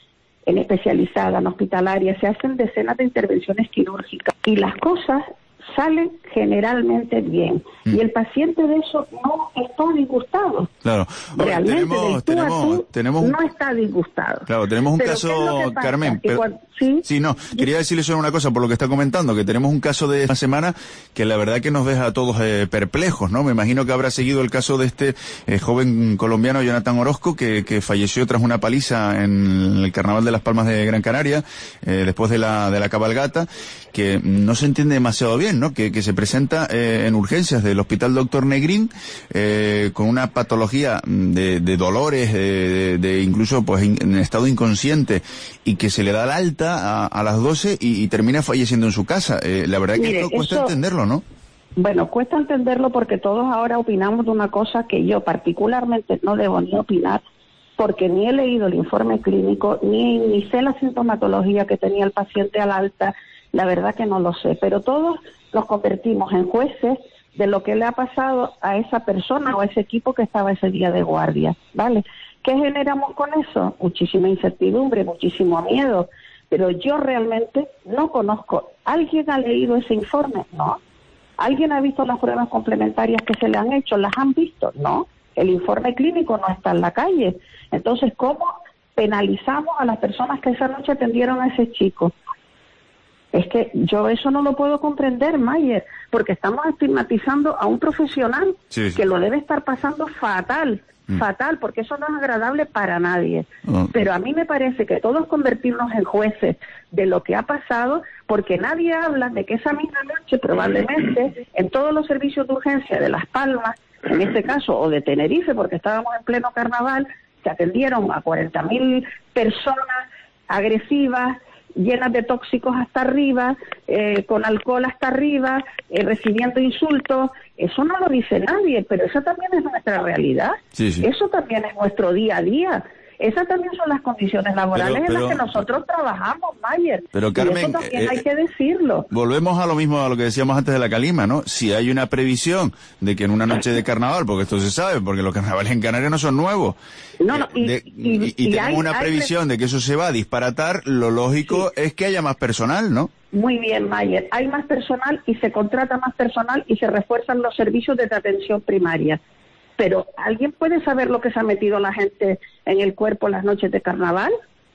En especializada, en hospitalaria, se hacen decenas de intervenciones quirúrgicas y las cosas salen generalmente bien. Mm. Y el paciente de eso no está disgustado. Claro. Realmente, tenemos, tenemos, tú, tenemos un... no está disgustado. Claro, tenemos un pero caso, Carmen. Pero... Cuando... ¿Sí? sí, no, quería decirle solo una cosa por lo que está comentando, que tenemos un caso de esta semana que la verdad que nos deja a todos eh, perplejos, ¿no? Me imagino que habrá seguido el caso de este eh, joven colombiano, Jonathan Orozco, que, que falleció tras una paliza en el Carnaval de las Palmas de Gran Canaria, eh, después de la, de la cabalgata, que no se entiende demasiado bien, ¿no? Que, que se presenta eh, en urgencias del Hospital Doctor Negrín eh, con una patología de, de dolores, de, de, de incluso pues in, en estado inconsciente, y que se le da el alta a, a las doce y, y termina falleciendo en su casa. Eh, la verdad es que Mire, esto cuesta eso, entenderlo, ¿no? Bueno, cuesta entenderlo porque todos ahora opinamos de una cosa que yo particularmente no debo ni opinar, porque ni he leído el informe clínico, ni, ni sé la sintomatología que tenía el paciente al alta. La verdad que no lo sé, pero todos nos convertimos en jueces de lo que le ha pasado a esa persona o a ese equipo que estaba ese día de guardia, ¿vale? ¿Qué generamos con eso? Muchísima incertidumbre, muchísimo miedo, pero yo realmente no conozco. ¿Alguien ha leído ese informe? No. ¿Alguien ha visto las pruebas complementarias que se le han hecho? ¿Las han visto? No. El informe clínico no está en la calle. Entonces, ¿cómo penalizamos a las personas que esa noche atendieron a ese chico? Es que yo eso no lo puedo comprender, Mayer, porque estamos estigmatizando a un profesional sí, sí. que lo debe estar pasando fatal, mm. fatal, porque eso no es agradable para nadie. Oh. Pero a mí me parece que todos convertirnos en jueces de lo que ha pasado, porque nadie habla de que esa misma noche probablemente en todos los servicios de urgencia de Las Palmas, en este caso, o de Tenerife, porque estábamos en pleno carnaval, se atendieron a cuarenta mil personas agresivas, llenas de tóxicos hasta arriba, eh, con alcohol hasta arriba, eh, recibiendo insultos. Eso no lo dice nadie, pero eso también es nuestra realidad. Sí, sí. Eso también es nuestro día a día. Esas también son las condiciones laborales pero, pero, en las que nosotros trabajamos, Mayer. Pero Carmen, y eso también eh, hay que decirlo. Volvemos a lo mismo, a lo que decíamos antes de la calima, ¿no? Si hay una previsión de que en una noche de carnaval, porque esto se sabe, porque los carnavales en Canarias no son nuevos, no, no, y, de, y, y, y, y tenemos hay, una previsión hay... de que eso se va a disparatar, lo lógico sí. es que haya más personal, ¿no? Muy bien, Mayer. Hay más personal y se contrata más personal y se refuerzan los servicios de atención primaria. Pero, ¿alguien puede saber lo que se ha metido la gente en el cuerpo las noches de carnaval?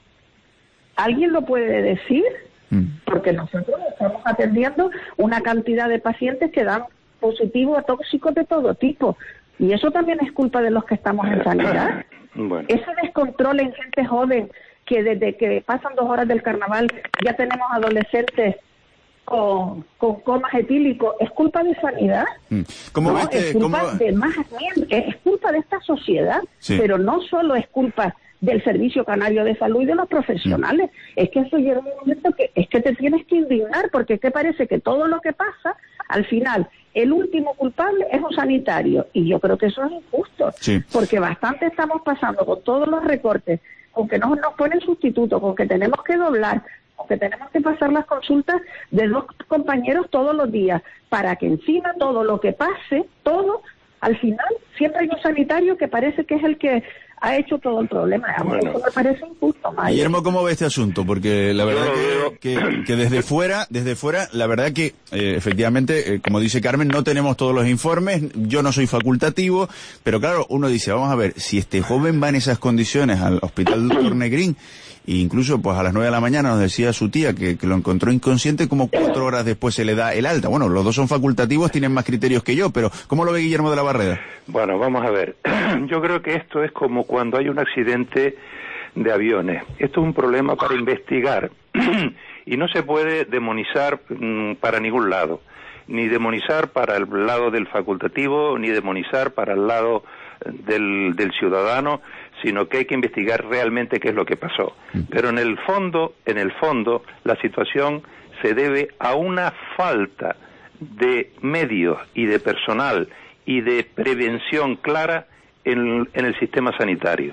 ¿Alguien lo puede decir? Mm. Porque nosotros estamos atendiendo una cantidad de pacientes que dan positivo a tóxicos de todo tipo. Y eso también es culpa de los que estamos en sanidad. Bueno. Ese descontrol en gente joven, que desde que pasan dos horas del carnaval ya tenemos adolescentes Con, con comas etílicos, ¿es culpa de sanidad? ¿Cómo no, viste, es culpa cómo... de más es culpa de esta sociedad, sí. pero no solo es culpa del Servicio Canario de Salud y de los profesionales, mm. es que eso llega un momento que es que te tienes que indignar, porque es que parece que todo lo que pasa, al final, el último culpable es un sanitario, y yo creo que eso es injusto, sí. porque bastante estamos pasando con todos los recortes, con que no nos ponen sustituto, con que tenemos que doblar, que tenemos que pasar las consultas de dos compañeros todos los días, para que encima todo lo que pase, todo, al final, siempre hay un sanitario que parece que es el que ha hecho todo el problema. Bueno. Eso me parece injusto, Mayo. Guillermo, ¿cómo ve este asunto? Porque la verdad que, que, que desde fuera, desde fuera, la verdad que eh, efectivamente, eh, como dice Carmen, no tenemos todos los informes, yo no soy facultativo, pero claro, uno dice, vamos a ver, si este joven va en esas condiciones al hospital Doctor Negrín, e incluso pues a las nueve de la mañana nos decía su tía que, que lo encontró inconsciente, como cuatro horas después se le da el alta. Bueno, los dos son facultativos, tienen más criterios que yo, pero ¿cómo lo ve Guillermo de la Barreda? Bueno, vamos a ver. Yo creo que esto es como cuando hay un accidente de aviones. Esto es un problema para investigar y no se puede demonizar mmm, para ningún lado. Ni demonizar para el lado del facultativo, ni demonizar para el lado del, del ciudadano, sino que hay que investigar realmente qué es lo que pasó. Pero en el fondo, en el fondo, la situación se debe a una falta de medios y de personal y de prevención clara en, en el sistema sanitario.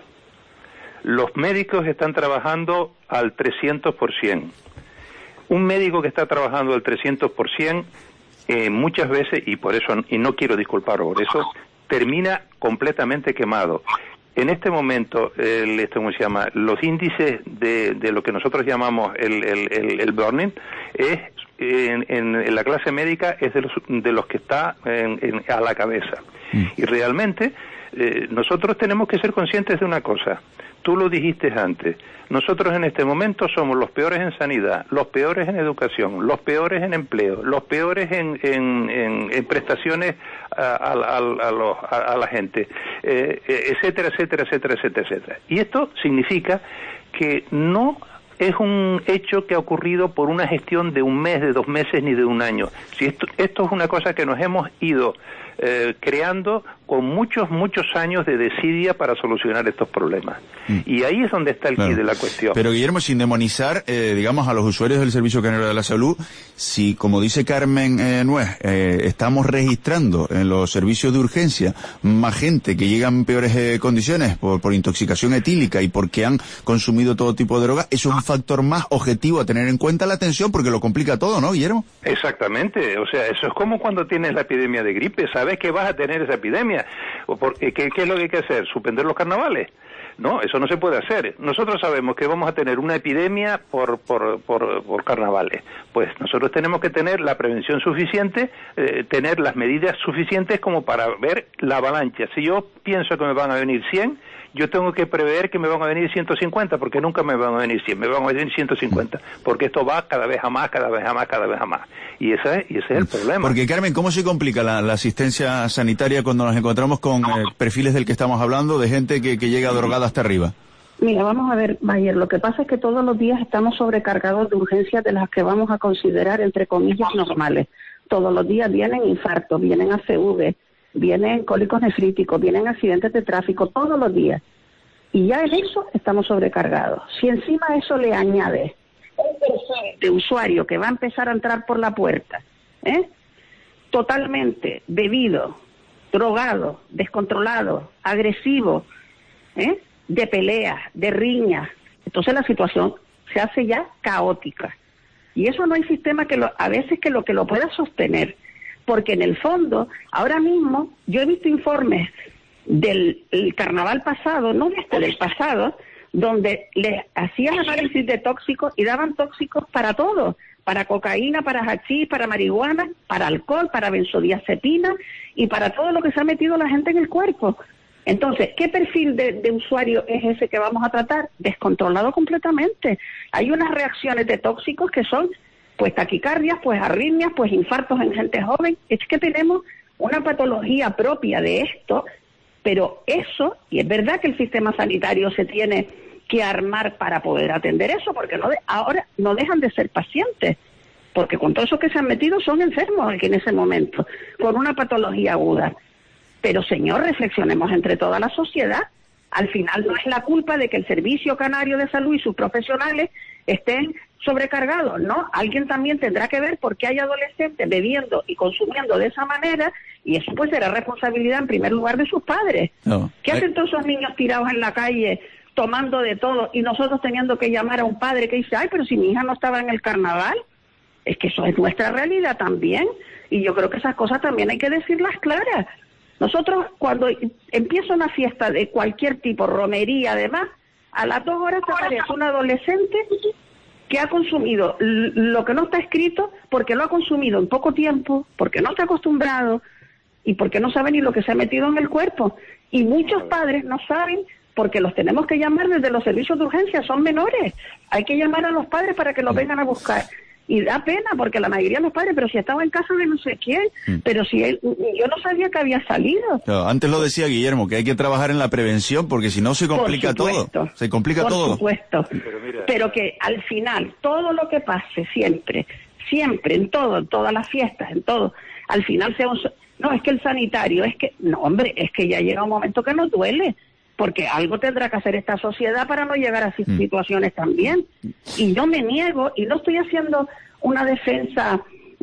Los médicos están trabajando al trescientos por ciento. Un médico que está trabajando al trescientos por ciento, eh, muchas veces, y por eso, y no quiero disculpar por eso, termina completamente quemado. En este momento, el, este, ¿cómo se llama? Los índices de, de lo que nosotros llamamos el, el, el, el burning es en, en, en la clase médica es de los, de los que está en, en, a la cabeza. Mm. Y realmente eh, nosotros tenemos que ser conscientes de una cosa. Tú lo dijiste antes. Nosotros en este momento somos los peores en sanidad, los peores en educación, los peores en empleo, los peores en, en, en, en prestaciones a, a, a, a, los, a, a la gente, eh, etcétera, etcétera, etcétera, etcétera, etcétera. Y esto significa que no es un hecho que ha ocurrido por una gestión de un mes, de dos meses, ni de un año. Si esto, esto es una cosa que nos hemos ido eh, creando con muchos, muchos años de desidia para solucionar estos problemas. Mm. Y ahí es donde está el claro. quid de la cuestión. Pero Guillermo, sin demonizar, eh, digamos, a los usuarios del Servicio Canario de la Salud, si, como dice Carmen eh, Nuez, eh, estamos registrando en los servicios de urgencia más gente que llega en peores eh, condiciones por, por intoxicación etílica y porque han consumido todo tipo de drogas, eso es un factor más objetivo a tener en cuenta la atención porque lo complica todo, ¿no, Guillermo? Exactamente. O sea, eso es como cuando tienes la epidemia de gripe. Sabes que vas a tener esa epidemia. ¿Qué, ¿Qué es lo que hay que hacer? ¿Suspender los carnavales? No, eso no se puede hacer. Nosotros sabemos que vamos a tener una epidemia por por por, por carnavales. Pues nosotros tenemos que tener la prevención suficiente, eh, tener las medidas suficientes como para ver la avalancha. Si yo pienso que me van a venir cien, yo tengo que prever que me van a venir ciento cincuenta, porque nunca me van a venir cien, me van a venir ciento cincuenta, porque esto va cada vez a más, cada vez a más, cada vez a más. Y ese es, y ese es el problema. Porque, Carmen, ¿cómo se complica la, la asistencia sanitaria cuando nos encontramos con eh, perfiles del que estamos hablando, de gente que, que llega drogada hasta arriba? Mira, vamos a ver, Mayer, lo que pasa es que todos los días estamos sobrecargados de urgencias de las que vamos a considerar, entre comillas, normales. Todos los días vienen infartos, vienen A C V, vienen cólicos nefríticos, vienen accidentes de tráfico, todos los días. Y ya en eso estamos sobrecargados. Si encima a eso le añades un perfil de usuario que va a empezar a entrar por la puerta, ¿eh? totalmente bebido, drogado, descontrolado, agresivo, ¿eh? de peleas, de riñas, entonces la situación se hace ya caótica. Y eso no hay sistema que lo, a veces que lo que lo pueda sostener, porque en el fondo, ahora mismo, yo he visto informes del el carnaval pasado, no de este, del pasado, donde le hacían análisis de tóxicos y daban tóxicos para todo, para cocaína, para hachís, para marihuana, para alcohol, para benzodiazepina y para todo lo que se ha metido la gente en el cuerpo. Entonces, ¿qué perfil de, de usuario es ese que vamos a tratar? Descontrolado completamente. Hay unas reacciones de tóxicos que son, pues, taquicardias, pues, arritmias, pues, infartos en gente joven. Es que tenemos una patología propia de esto, pero eso, y es verdad que el sistema sanitario se tiene que armar para poder atender eso, porque no de, ahora no dejan de ser pacientes, porque con todo eso que se han metido son enfermos aquí en ese momento, con una patología aguda. Pero, señor, reflexionemos entre toda la sociedad. Al final no es la culpa de que el Servicio Canario de Salud y sus profesionales estén sobrecargados, ¿no? Alguien también tendrá que ver por qué hay adolescentes bebiendo y consumiendo de esa manera, y eso pues será responsabilidad en primer lugar de sus padres. No. ¿Qué hacen todos esos niños tirados en la calle tomando de todo y nosotros teniendo que llamar a un padre que dice, ay, pero si mi hija no estaba en el carnaval? Es que eso es nuestra realidad también, y yo creo que esas cosas también hay que decirlas claras. Nosotros, cuando empieza una fiesta de cualquier tipo, romería, además, a las dos horas te aparece un adolescente que ha consumido lo que no está escrito, porque lo ha consumido en poco tiempo, porque no está acostumbrado y porque no sabe ni lo que se ha metido en el cuerpo. Y muchos padres no saben, porque los tenemos que llamar desde los servicios de urgencia, son menores. Hay que llamar a los padres para que los vengan a buscar. Y da pena, porque la mayoría de los padres, pero si estaba en casa de no sé quién, mm. pero si él, yo no sabía que había salido. Claro, antes lo decía Guillermo, que hay que trabajar en la prevención, porque si no se complica todo. Se complica por todo. Por supuesto. Pero, mira, pero que al final, todo lo que pase, siempre, siempre, en todo, en todas las fiestas, en todo, al final sea un... No, es que el sanitario, es que... No, hombre, es que ya llega un momento que nos duele. Porque algo tendrá que hacer esta sociedad para no llegar a esas mm. situaciones también. Y yo me niego, y no estoy haciendo una defensa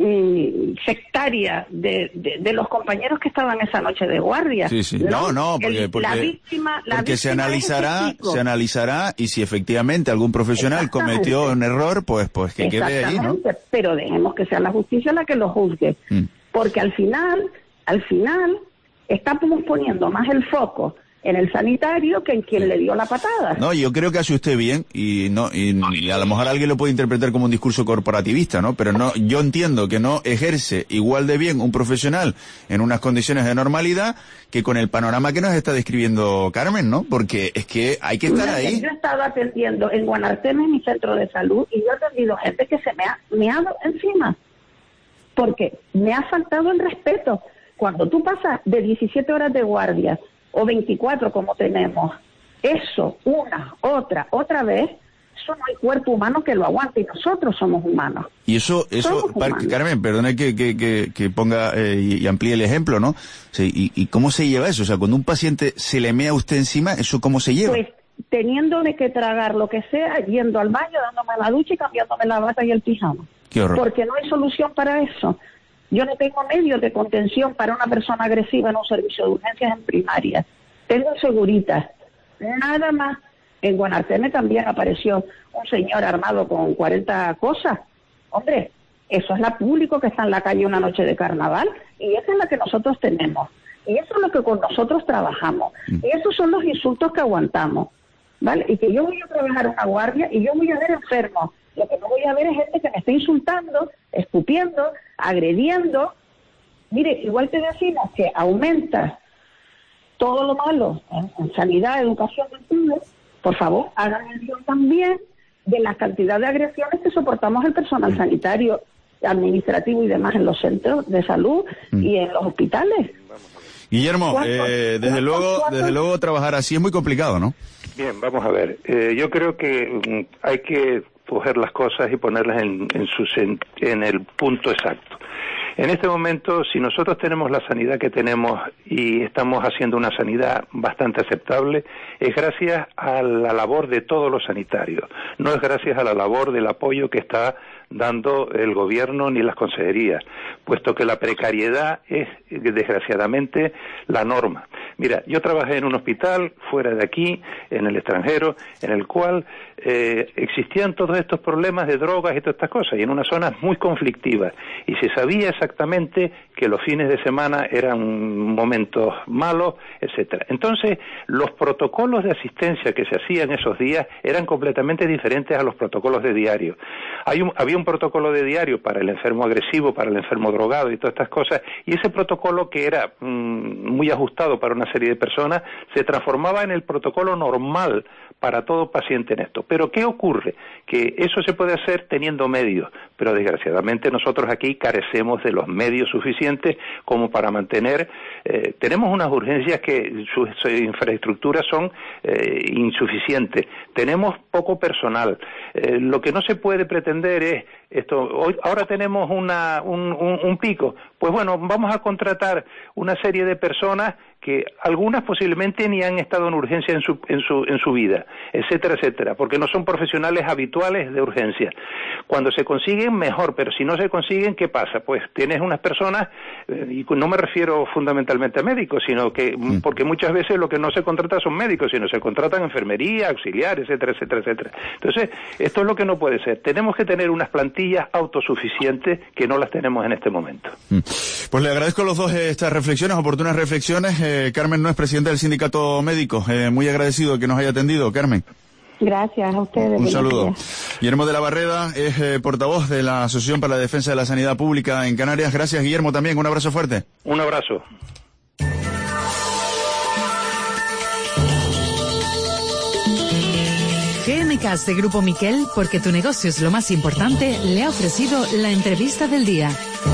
mm, sectaria de, de, de los compañeros que estaban esa noche de guardia. Sí, sí. No, no, no porque, el, porque, la víctima, la porque víctima se analizará, se analizará, y si efectivamente algún profesional cometió un error, pues, pues que quede ahí, ¿no? Pero dejemos que sea la justicia la que lo juzgue. Mm. Porque al final, al final, estamos poniendo más el foco en el sanitario que en quien le dio la patada. No, yo creo que hace usted bien, y no y, y a lo mejor alguien lo puede interpretar como un discurso corporativista, ¿no? Pero no, yo entiendo que no ejerce igual de bien un profesional en unas condiciones de normalidad que con el panorama que nos está describiendo Carmen, ¿no? Porque es que hay que estar ahí. Yo he estado atendiendo en Guanarteme, en mi centro de salud, y yo he atendido gente que se me ha meado encima, porque me ha faltado el respeto. Cuando tú pasas de diecisiete horas de guardia o veinticuatro como tenemos, eso, una, otra, otra vez, eso no hay cuerpo humano que lo aguante, y nosotros somos humanos. Y eso, eso, par, Carmen, perdone que, que, que, que ponga eh, y amplíe el ejemplo, ¿no? Sí, y, ¿Y cómo se lleva eso? O sea, cuando un paciente se le mea a usted encima, ¿eso cómo se lleva? Pues teniendo de que tragar lo que sea, yendo al baño, dándome la ducha y cambiándome la bata y el pijama. Qué horror. Porque no hay solución para eso. Yo no tengo medios de contención para una persona agresiva en un servicio de urgencias en primaria. Tengo seguritas. Nada más. En Guanarteme también apareció un señor armado con cuarenta cosas. Hombre, eso es la público que está en la calle una noche de carnaval, y esa es la que nosotros tenemos. Y eso es lo que con nosotros trabajamos. Y esos son los insultos que aguantamos. ¿Vale? Y que yo voy a trabajar una guardia y yo voy a ver enfermos. Lo que no voy a ver es gente que me está insultando, escupiendo, agrediendo. Mire, igual te decimos que aumenta todo lo malo en, en sanidad, educación, por favor, hagan mención también de la cantidad de agresiones que soportamos el personal sanitario, administrativo y demás en los centros de salud mm. y en los hospitales. Guillermo, eh, desde luego, desde luego trabajar así es muy complicado, ¿no? Bien, vamos a ver. Eh, yo creo que um, hay que coger las cosas y ponerlas en, en, su, en, en el punto exacto. En este momento, si nosotros tenemos la sanidad que tenemos y estamos haciendo una sanidad bastante aceptable, es gracias a la labor de todos los sanitarios, no es gracias a la labor del apoyo que está dando el gobierno ni las consejerías, puesto que la precariedad es, desgraciadamente, la norma. Mira, yo trabajé en un hospital fuera de aquí, en el extranjero, en el cual eh, existían todos estos problemas de drogas y todas estas cosas, y en unas zonas muy conflictivas, y se sabía exactamente que los fines de semana eran momentos malos, etcétera. Entonces, los protocolos de asistencia que se hacían esos días eran completamente diferentes a los protocolos de diario. Hay un, había un protocolo de diario para el enfermo agresivo, para el enfermo drogado y todas estas cosas, y ese protocolo, que era mmm, muy ajustado para una serie de personas, se transformaba en el protocolo normal para todo paciente en esto. Pero ¿qué ocurre? Que eso se puede hacer teniendo medios, pero desgraciadamente nosotros aquí carecemos de los medios suficientes como para mantener, eh, tenemos unas urgencias que sus, sus infraestructuras son eh, insuficientes, tenemos poco personal, eh, lo que no se puede pretender es esto, hoy, ahora tenemos una, un, un, un pico, pues bueno, vamos a contratar una serie de personas que algunas posiblemente ni han estado en urgencia en su, en su, en su vida, etcétera, etcétera, porque no son profesionales habituales de urgencia. Cuando se consiguen consiguen, mejor, pero si no se consiguen, ¿qué pasa? Pues tienes unas personas, eh, y no me refiero fundamentalmente a médicos, sino que, mm. porque muchas veces lo que no se contrata son médicos, sino se contratan enfermería, auxiliares, etcétera, etcétera, etcétera. Entonces, esto es lo que no puede ser. Tenemos que tener unas plantillas autosuficientes que no las tenemos en este momento. Pues le agradezco a los dos eh, estas reflexiones, oportunas reflexiones. Eh, Carmen no es presidenta del Sindicato Médico. Eh, muy agradecido que nos haya atendido, Carmen. Gracias a ustedes. Un saludo. Guillermo de la Barreda es eh, portavoz de la Asociación para la Defensa de la Sanidad Pública en Canarias. Gracias, Guillermo, también. Un abrazo fuerte. Un abrazo. G M K de Grupo Miquel, porque tu negocio es lo más importante, le ha ofrecido la entrevista del día.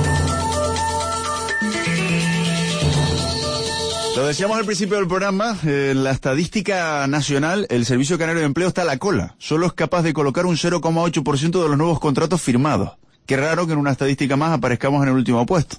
Lo decíamos al principio del programa, eh, la estadística nacional, el Servicio Canario de Empleo está a la cola. Solo es capaz de colocar un cero coma ocho por ciento de los nuevos contratos firmados. Qué raro que en una estadística más aparezcamos en el último puesto.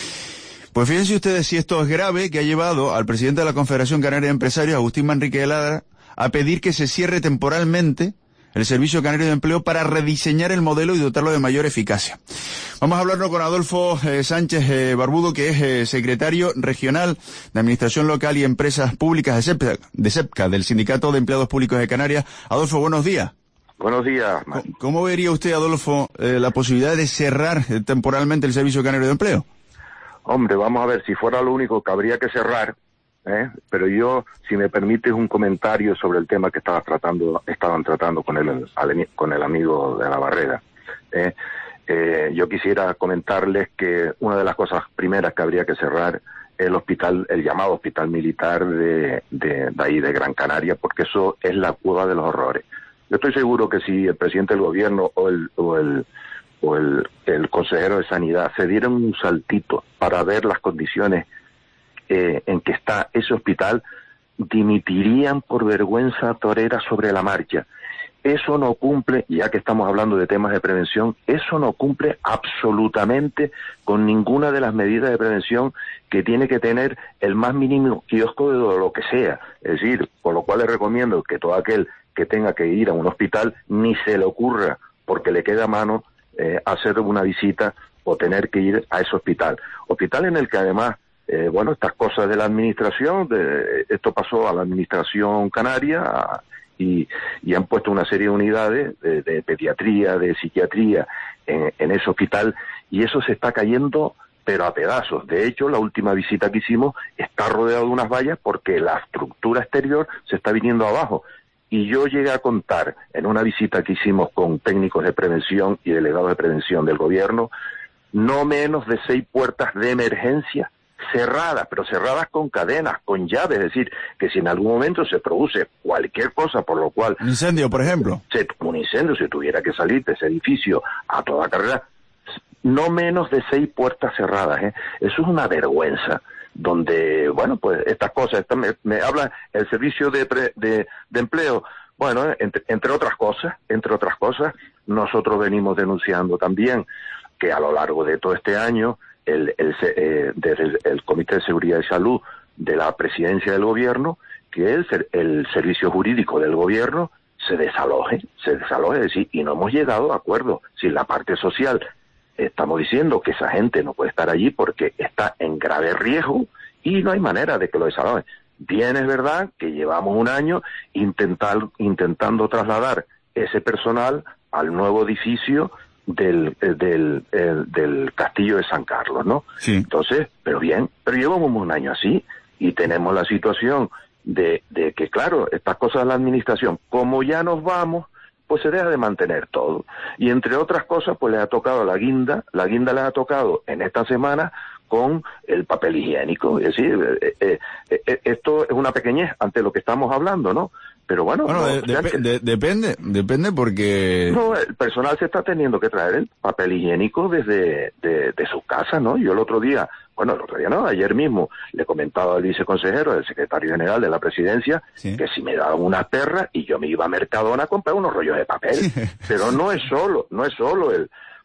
Pues fíjense ustedes si esto es grave, que ha llevado al presidente de la Confederación Canaria de Empresarios, Agustín Manrique de Ladra, a pedir que se cierre temporalmente el Servicio Canario de Empleo para rediseñar el modelo y dotarlo de mayor eficacia. Vamos a hablarlo con Adolfo eh, Sánchez eh, Barbudo, que es eh, secretario regional de Administración Local y Empresas Públicas de SEPCA, de SEPCA, del Sindicato de Empleados Públicos de Canarias. Adolfo, buenos días. Buenos días. ¿Cómo, cómo vería usted, Adolfo, eh, la posibilidad de cerrar eh, temporalmente el Servicio Canario de Empleo? Hombre, vamos a ver, si fuera lo único que habría que cerrar, ¿eh? Pero yo, si me permites un comentario sobre el tema que estabas tratando, estaban tratando con el, con el amigo de la Barrera, ¿eh? Eh, yo quisiera comentarles que una de las cosas primeras que habría que cerrar es el hospital, el llamado hospital militar de, de, de ahí de Gran Canaria, porque eso es la cueva de los horrores. Yo estoy seguro que si el presidente del gobierno o el, o el o el, el consejero de Sanidad se dieran un saltito para ver las condiciones eh, en que está ese hospital, dimitirían por vergüenza torera sobre la marcha. Eso no cumple, ya que estamos hablando de temas de prevención, eso no cumple absolutamente con ninguna de las medidas de prevención que tiene que tener el más mínimo kiosco de lo que sea. Es decir, por lo cual les recomiendo que todo aquel que tenga que ir a un hospital ni se le ocurra, porque le queda a mano, Eh, hacer una visita o tener que ir a ese hospital. Hospital en el que además, eh, bueno, estas cosas de la administración, de, esto pasó a la administración canaria a, y, y han puesto una serie de unidades de, de pediatría, de psiquiatría en, en ese hospital, y eso se está cayendo pero a pedazos. De hecho, la última visita que hicimos está rodeado de unas vallas porque la estructura exterior se está viniendo abajo. Y yo llegué a contar en una visita que hicimos con técnicos de prevención y delegados de prevención del gobierno, no menos de seis puertas de emergencia cerradas, pero cerradas con cadenas, con llaves. Es decir, que si en algún momento se produce cualquier cosa por lo cual... Un incendio, por ejemplo. Se, un incendio, si tuviera que salir de ese edificio a toda carrera, no menos de seis puertas cerradas, ¿eh? Eso es una vergüenza. Donde, bueno, pues estas cosas, esta me, me habla el servicio de, pre, de, de empleo, bueno, entre, entre otras cosas, entre otras cosas, nosotros venimos denunciando también que a lo largo de todo este año, el, el, eh, desde el, el Comité de Seguridad y Salud de la Presidencia del Gobierno, que el, el servicio jurídico del Gobierno se desaloje, se desaloje, es decir, y no hemos llegado a acuerdo. Si la parte social estamos diciendo que esa gente no puede estar allí porque está en grave riesgo y no hay manera de que lo desalojen. Bien es verdad que llevamos un año intentar, intentando trasladar ese personal al nuevo edificio del, del, del, del Castillo de San Carlos, ¿no? Sí. Entonces, pero bien, pero llevamos un año así y tenemos la situación de, de que, claro, estas cosas de la administración, como ya nos vamos, pues se deja de mantener todo. Y entre otras cosas, pues les ha tocado la guinda, la guinda les ha tocado en esta semana con el papel higiénico. Es decir, eh, eh, eh, esto es una pequeñez ante lo que estamos hablando, ¿no? Pero bueno... Bueno, no, de, dep que... de, depende, depende porque... No, el personal se está teniendo que traer el papel higiénico desde de, de su casa, ¿no? Yo el otro día, bueno, el otro día no, ayer mismo le comentaba al viceconsejero, el secretario general de la presidencia, ¿sí?, que si me daban unas perras y yo me iba a Mercadona a comprar unos rollos de papel. Pero no es solo, no es solo el...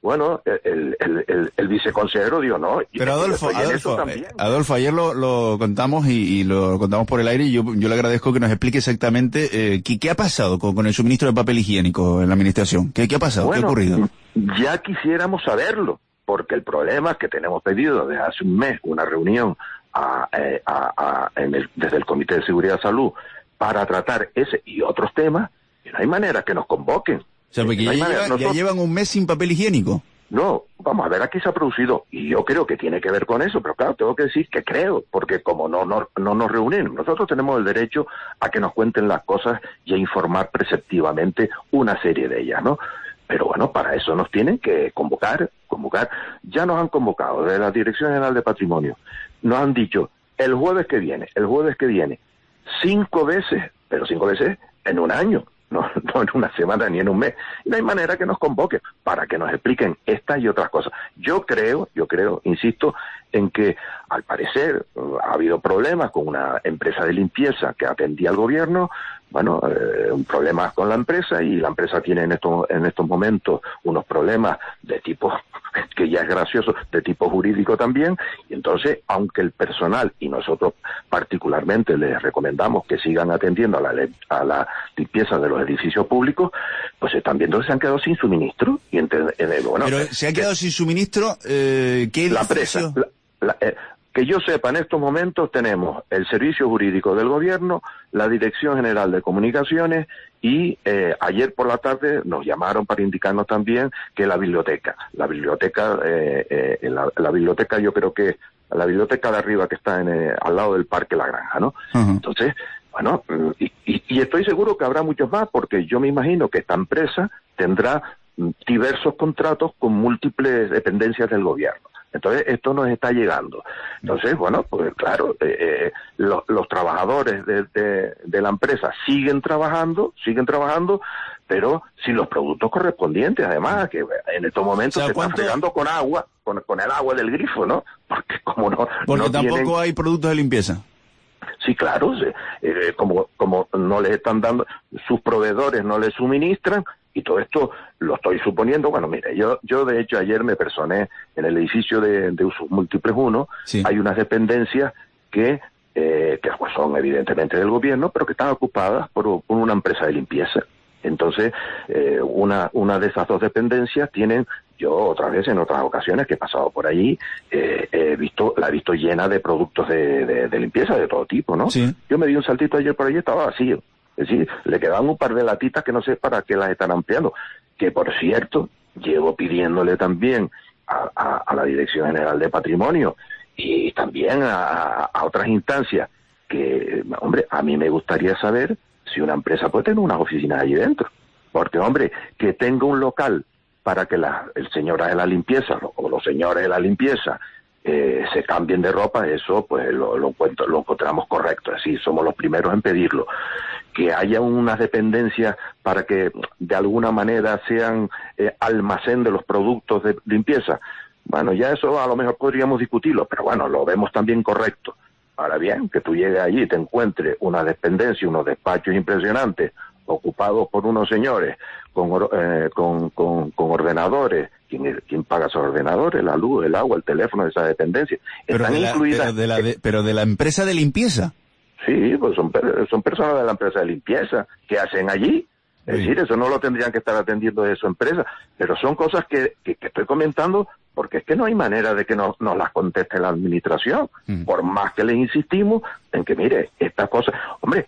bueno, el, el, el, el viceconsejero dijo no. Pero Adolfo, Adolfo, eh, Adolfo, ayer lo, lo contamos y, y lo contamos por el aire y yo, yo le agradezco que nos explique exactamente eh, qué, qué ha pasado con, con el suministro de papel higiénico en la administración. ¿Qué, qué ha pasado? Bueno, ¿Qué ha ocurrido? Ya quisiéramos saberlo, porque el problema es que tenemos pedido desde hace un mes una reunión a, eh, a, a, en el, desde el Comité de Seguridad y Salud para tratar ese y otros temas, y no hay manera que nos convoquen. O sea, porque no ya, manera, lleva, nosotros, ya llevan un mes sin papel higiénico. No, vamos a ver, aquí se ha producido, y yo creo que tiene que ver con eso, pero claro, tengo que decir que creo, porque como no, no, no nos reúnen, nosotros tenemos el derecho a que nos cuenten las cosas y a informar preceptivamente una serie de ellas, ¿no? Pero bueno, para eso nos tienen que convocar, convocar. Ya nos han convocado de la Dirección General de Patrimonio, nos han dicho, el jueves que viene, el jueves que viene, cinco veces, pero cinco veces en un año. No, no en una semana ni en un mes. Y no hay manera que nos convoquen para que nos expliquen estas y otras cosas. Yo creo, yo creo, insisto, en que al parecer uh, ha habido problemas con una empresa de limpieza que atendía al gobierno, bueno, eh, un problema con la empresa y la empresa tiene en estos, en estos momentos unos problemas de tipo, que ya es gracioso, de tipo jurídico también, y entonces, aunque el personal y nosotros particularmente les recomendamos que sigan atendiendo a la, a la limpieza de los edificios públicos, pues están viendo que se han quedado sin suministro. Y ente, eh, bueno, Pero se ha quedado eh, sin suministro, eh, ¿qué la empresa? La, la, eh, que yo sepa, en estos momentos tenemos el Servicio Jurídico del Gobierno, la Dirección General de Comunicaciones y eh, ayer por la tarde nos llamaron para indicarnos también que la biblioteca, la biblioteca, eh, eh, la, la biblioteca yo creo que, la biblioteca de arriba que está en, eh, al lado del Parque La Granja, ¿no? Uh-huh. Entonces, bueno, y, y, y estoy seguro que habrá muchos más porque yo me imagino que esta empresa tendrá diversos contratos con múltiples dependencias del gobierno. Entonces, esto nos está llegando. Entonces, bueno, pues claro, eh, eh, los, los trabajadores de, de, de la empresa siguen trabajando, siguen trabajando, pero sin los productos correspondientes, además, que en estos momentos, o sea, se ¿cuánto? Está fregando con agua, con, con el agua del grifo, ¿no? Porque como no... Porque no tampoco tienen... hay productos de limpieza. Sí, claro, eh, como, como no les están dando, sus proveedores no les suministran, y todo esto lo estoy suponiendo. Bueno, mire, yo yo de hecho ayer me personé en el edificio de, de usos múltiples uno, sí. Hay unas dependencias que, eh, que pues son evidentemente del gobierno, pero que están ocupadas por, por una empresa de limpieza. Entonces, eh, una, una de esas dos dependencias tienen, yo otras veces en otras ocasiones que he pasado por allí, eh, he visto, la he visto llena de productos de, de, de limpieza de todo tipo, ¿no? Sí. Yo me di un saltito ayer por allí, estaba vacío. Es decir, le quedaban un par de latitas que no sé para qué las están ampliando. Que por cierto, llevo pidiéndole también a, a, a la Dirección General de Patrimonio y también a, a otras instancias que, hombre, a mí me gustaría saber si una empresa puede tener unas oficinas allí dentro. Porque, hombre, que tenga un local para que la, el señora de la limpieza o los señores de la limpieza eh, se cambien de ropa, eso pues lo, lo, encuentro, lo encontramos correcto, así somos los primeros en pedirlo. Que haya unas dependencias para que de alguna manera sean eh, almacén de los productos de limpieza, bueno, ya eso a lo mejor podríamos discutirlo, pero bueno, lo vemos también correcto. Ahora bien, que tú llegues allí y te encuentres una dependencia, unos despachos impresionantes, ocupados por unos señores con, eh, con, con, con ordenadores. ¿Quién, ¿Quién paga esos ordenadores? La luz, el agua, el teléfono de esa dependencia. Pero Están de, la, incluidas... pero, de la de, pero de la empresa de limpieza. Sí, pues son, son personas de la empresa de limpieza que hacen allí. Es sí. decir, eso no lo tendrían que estar atendiendo de su empresa. Pero son cosas que, que, que estoy comentando porque es que no hay manera de que nos, nos las conteste la administración. Mm. Por más que les insistimos en que, mire, estas cosas... Hombre,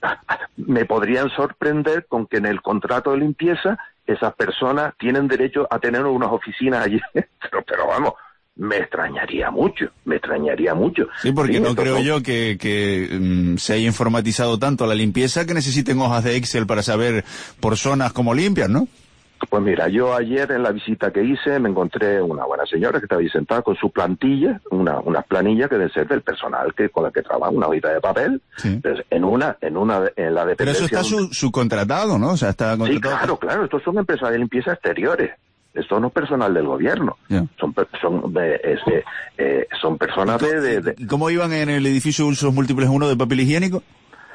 me podrían sorprender con que en el contrato de limpieza esas personas tienen derecho a tener unas oficinas allí. pero, pero vamos, me extrañaría mucho, me extrañaría mucho. Sí, porque sí, no entonces, creo yo que, que um, se haya informatizado tanto la limpieza que necesiten hojas de Excel para saber por zonas cómo limpian, ¿no? Pues mira, yo ayer en la visita que hice me encontré una buena señora que estaba ahí sentada con su plantilla, una unas planillas que deben ser del personal que con el que trabaja, una hojita de papel, sí. Entonces, en una en una en la dependencia. Pero eso está su, subcontratado, ¿no? O sea, está contratado. Sí, claro, claro, estos son empresas de limpieza exteriores. Esto no es personal del gobierno, yeah. son son de, este, eh, son personas de, de, de... ¿Cómo iban en el edificio Usos Múltiples uno de papel higiénico?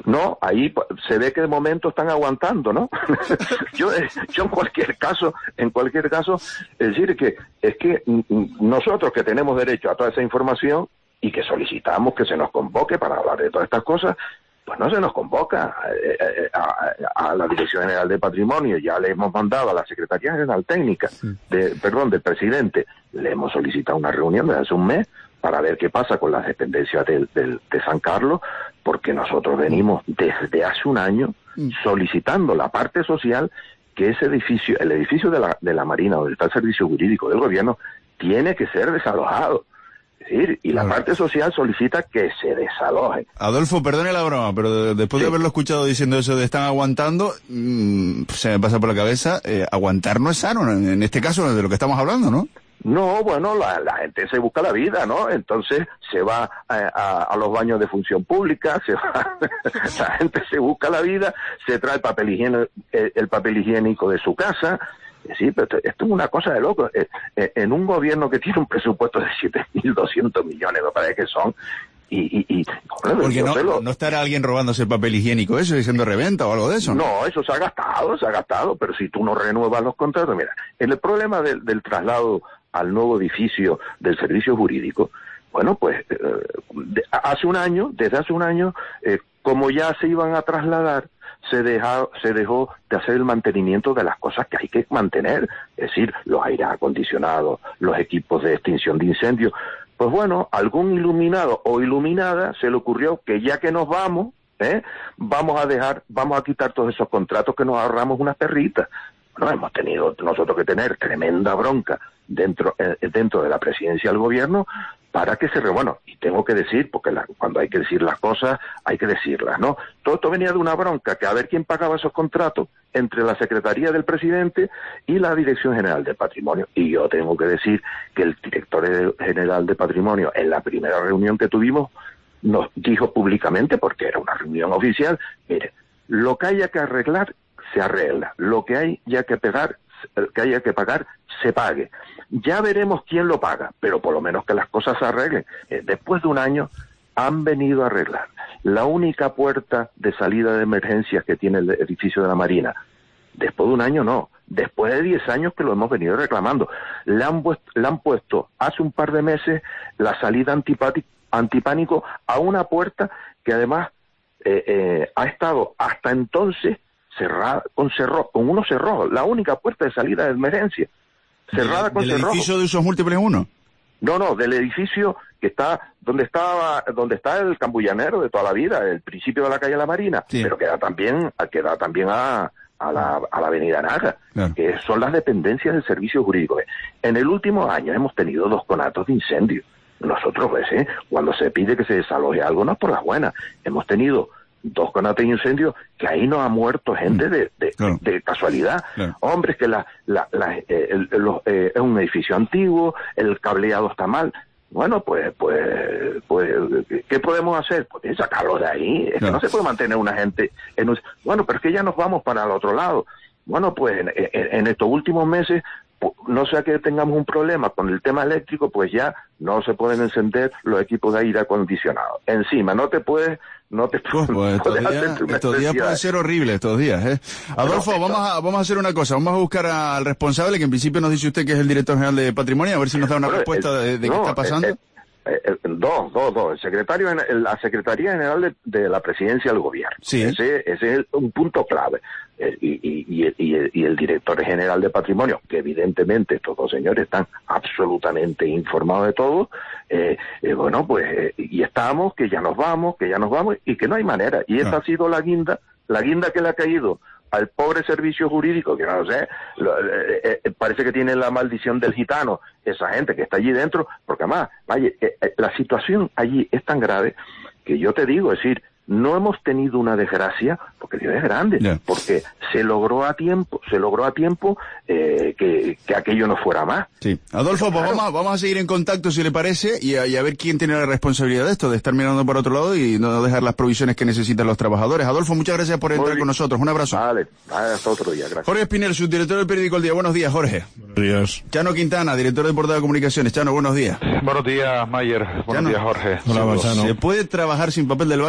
No, ahí se ve que de momento están aguantando, ¿no? yo, yo en cualquier caso, en cualquier caso, es decir que es que nosotros que tenemos derecho a toda esa información y que solicitamos que se nos convoque para hablar de todas estas cosas, pues no se nos convoca a, a, a la Dirección General de Patrimonio. Ya le hemos mandado a la Secretaría General Técnica, de, perdón, del presidente, le hemos solicitado una reunión desde hace un mes para ver qué pasa con las dependencias de, de, de San Carlos, porque nosotros venimos desde hace un año solicitando la parte social que ese edificio, el edificio de la, de la Marina, donde está el servicio jurídico del gobierno, tiene que ser desalojado. Es decir, y la claro. parte social solicita que se desaloje. Adolfo, perdone la broma, pero después sí. de haberlo escuchado diciendo eso de están aguantando, mmm, se me pasa por la cabeza, eh, aguantar no es sano, en este caso de lo que estamos hablando, ¿no? No, bueno, la, la gente se busca la vida, ¿no? Entonces se va a, a, a los baños de función pública, se va, la gente se busca la vida, se trae el papel higiénico, el, el papel higiénico de su casa. Sí, pero esto, esto es una cosa de loco. En un gobierno que tiene un presupuesto de siete mil doscientos millones, me parece que son, y... y, y Porque no, lo... no estará alguien robándose el papel higiénico, eso, diciendo reventa o algo de eso. No, no, eso se ha gastado, se ha gastado, pero si tú no renuevas los contratos, mira, el problema del, del traslado al nuevo edificio del servicio jurídico, bueno, pues eh, de, hace un año, desde hace un año, eh, como ya se iban a trasladar, se dejó, se dejó de hacer el mantenimiento de las cosas que hay que mantener, es decir, los aires acondicionados, los equipos de extinción de incendios. Pues bueno, algún iluminado o iluminada se le ocurrió que ya que nos vamos, ¿eh? vamos a dejar, vamos a quitar todos esos contratos que nos ahorramos unas perritas. Bueno, hemos tenido nosotros que tener tremenda bronca dentro eh, dentro de la presidencia del gobierno para que se re... Bueno, y tengo que decir, porque la, cuando hay que decir las cosas, hay que decirlas, ¿no? Todo esto venía de una bronca, que a ver quién pagaba esos contratos entre la Secretaría del Presidente y la Dirección General de Patrimonio. Y yo tengo que decir que el director general de Patrimonio, en la primera reunión que tuvimos, nos dijo públicamente, porque era una reunión oficial, mire, lo que haya que arreglar, se arregla. Lo que hay ya que pagar, que haya que pagar, se pague. Ya veremos quién lo paga, pero por lo menos que las cosas se arreglen. Eh, después de un año han venido a arreglar. La única puerta de salida de emergencias que tiene el edificio de la Marina, después de un año no, después de diez años que lo hemos venido reclamando. Le han, le han puesto hace un par de meses la salida antipánico a una puerta que además eh, eh, ha estado hasta entonces cerrada, con cerro, con unos cerrojos, la única puerta de salida de emergencia, cerrada ¿Del, con del cerrojos. edificio de usos múltiples uno? No, no, del edificio que está, donde estaba, donde está el Cambullanero de toda la vida, el principio de la calle La Marina, sí. pero queda también, queda también a, a la, a la avenida Naga, claro. que son las dependencias del servicio jurídico. En el último año hemos tenido dos conatos de incendio. Nosotros, pues, ¿eh? cuando se pide que se desaloje algo, no es por las buenas. Hemos tenido dos conatos de incendio que ahí no ha muerto gente de, de, claro. de, de casualidad. Claro. Hombre, es que la, la, la, eh, el, los, eh, es un edificio antiguo, el cableado está mal. Bueno, pues, pues, pues, ¿qué podemos hacer? Pues sacarlo de ahí. Es claro. que no se puede mantener una gente en un... Bueno, pero es que ya nos vamos para el otro lado. Bueno, pues en, en, en estos últimos meses, no sea que tengamos un problema con el tema eléctrico, pues ya no se pueden encender los equipos de aire acondicionado. Encima, no te puedes... No te pues, pues estos días, estos días puede ser horrible, estos días, ¿eh? Adolfo, no, vamos a vamos a hacer una cosa, vamos a buscar al responsable, que en principio nos dice usted que es el director general de Patrimonio, a ver si nos da una bueno, respuesta el, de, de no, qué está pasando. El, el, el, dos, dos, dos. El secretario, la Secretaría General de, de la Presidencia del Gobierno. Sí. Ese, ese es un punto clave. El, y, y, y, y, el, y el director general de Patrimonio, que evidentemente estos dos señores están absolutamente informados de todo, eh, eh, bueno, pues, eh, y estamos, que ya nos vamos, que ya nos vamos, y que no hay manera. Y esa no. ha sido la guinda, la guinda que le ha caído al pobre servicio jurídico, que no lo sé, lo, eh, eh, parece que tiene la maldición del gitano, esa gente que está allí dentro, porque además, vaya, eh, eh, la situación allí es tan grave que yo te digo, es decir, no hemos tenido una desgracia, porque Dios es grande, yeah. porque se logró a tiempo, se logró a tiempo eh, que, que aquello no fuera más. Sí. Adolfo, pues claro. vamos, a, vamos a seguir en contacto si le parece y a, y a ver quién tiene la responsabilidad de esto, de estar mirando por otro lado y no dejar las provisiones que necesitan los trabajadores. Adolfo, muchas gracias por entrar con nosotros. Un abrazo. Vale, vale, hasta otro día, gracias. Jorge Espinel, subdirector del periódico El Día. Buenos días, Jorge. Buenos días. Chano Quintana, director de Portada de Comunicaciones. Chano, buenos días. Buenos días, Mayer. Buenos Chano. días, Jorge. Hola, Chano. ¿Se puede trabajar sin papel del baño, Chano?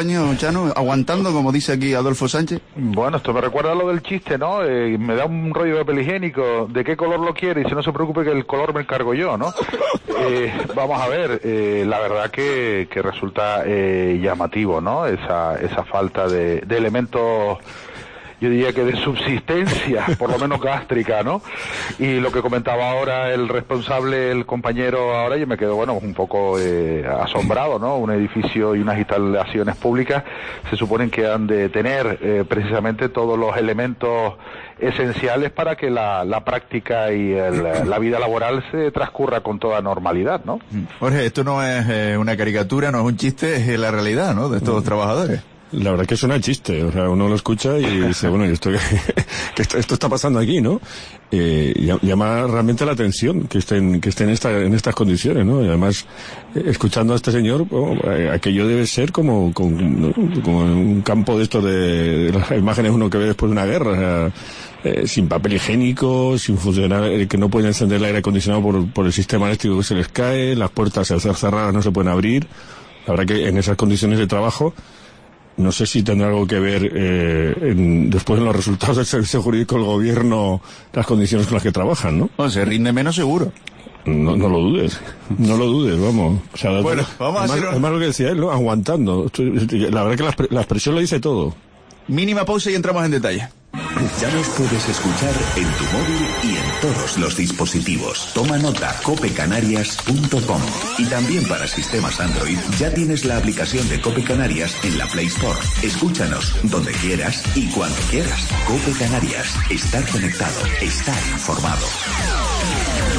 Chano, aguantando, como dice aquí Adolfo Sánchez. Bueno, esto me recuerda a lo del chiste, ¿no? Eh, me da un rollo de papel higiénico, ¿de qué color lo quiere? Y si no se preocupe que el color me encargo yo, ¿no? Eh, vamos a ver, eh, la verdad que, que resulta eh, llamativo, ¿no? Esa, esa falta de, de elementos, yo diría que de subsistencia, por lo menos gástrica, ¿no? Y lo que comentaba ahora el responsable, el compañero, ahora yo me quedo, bueno, un poco eh, asombrado, ¿no? Un edificio y unas instalaciones públicas se suponen que han de tener eh, precisamente todos los elementos esenciales para que la, la práctica y el, la vida laboral se transcurra con toda normalidad, ¿no? Jorge, esto no es eh, una caricatura, no es un chiste, es la realidad, ¿no? De estos trabajadores. La verdad que suena chiste, o sea, uno lo escucha y dice, bueno, ¿y esto, que, que esto, esto está pasando aquí, ¿no? Eh, llama realmente la atención que estén, que estén en, esta, en estas condiciones, ¿no? Y además, eh, escuchando a este señor, oh, eh, aquello debe ser como, como, ¿no? como en un campo de estos de, de las imágenes uno que ve después de una guerra, o sea, eh, sin papel higiénico, sin funcionar, eh, que no pueden encender el aire acondicionado por, por el sistema eléctrico que se les cae, las puertas al ser cerradas no se pueden abrir. La verdad que en esas condiciones de trabajo, no sé si tendrá algo que ver eh, en, después en los resultados del servicio jurídico del gobierno, las condiciones con las que trabajan, ¿no? Bueno, se rinde menos seguro. No, no lo dudes, no lo dudes, vamos. O sea, bueno, vamos además, a hacer... Un... además lo que decía él, ¿no? Aguantando. La verdad que la, la expresión lo dice todo. Mínima pausa y entramos en detalle. Ya nos puedes escuchar en tu móvil y en todos los dispositivos. Toma nota, cope canarias punto com. Y también para sistemas Android ya tienes la aplicación de Cope Canarias en la Play Store. Escúchanos donde quieras y cuando quieras. Cope Canarias. Estar conectado. Estar informado.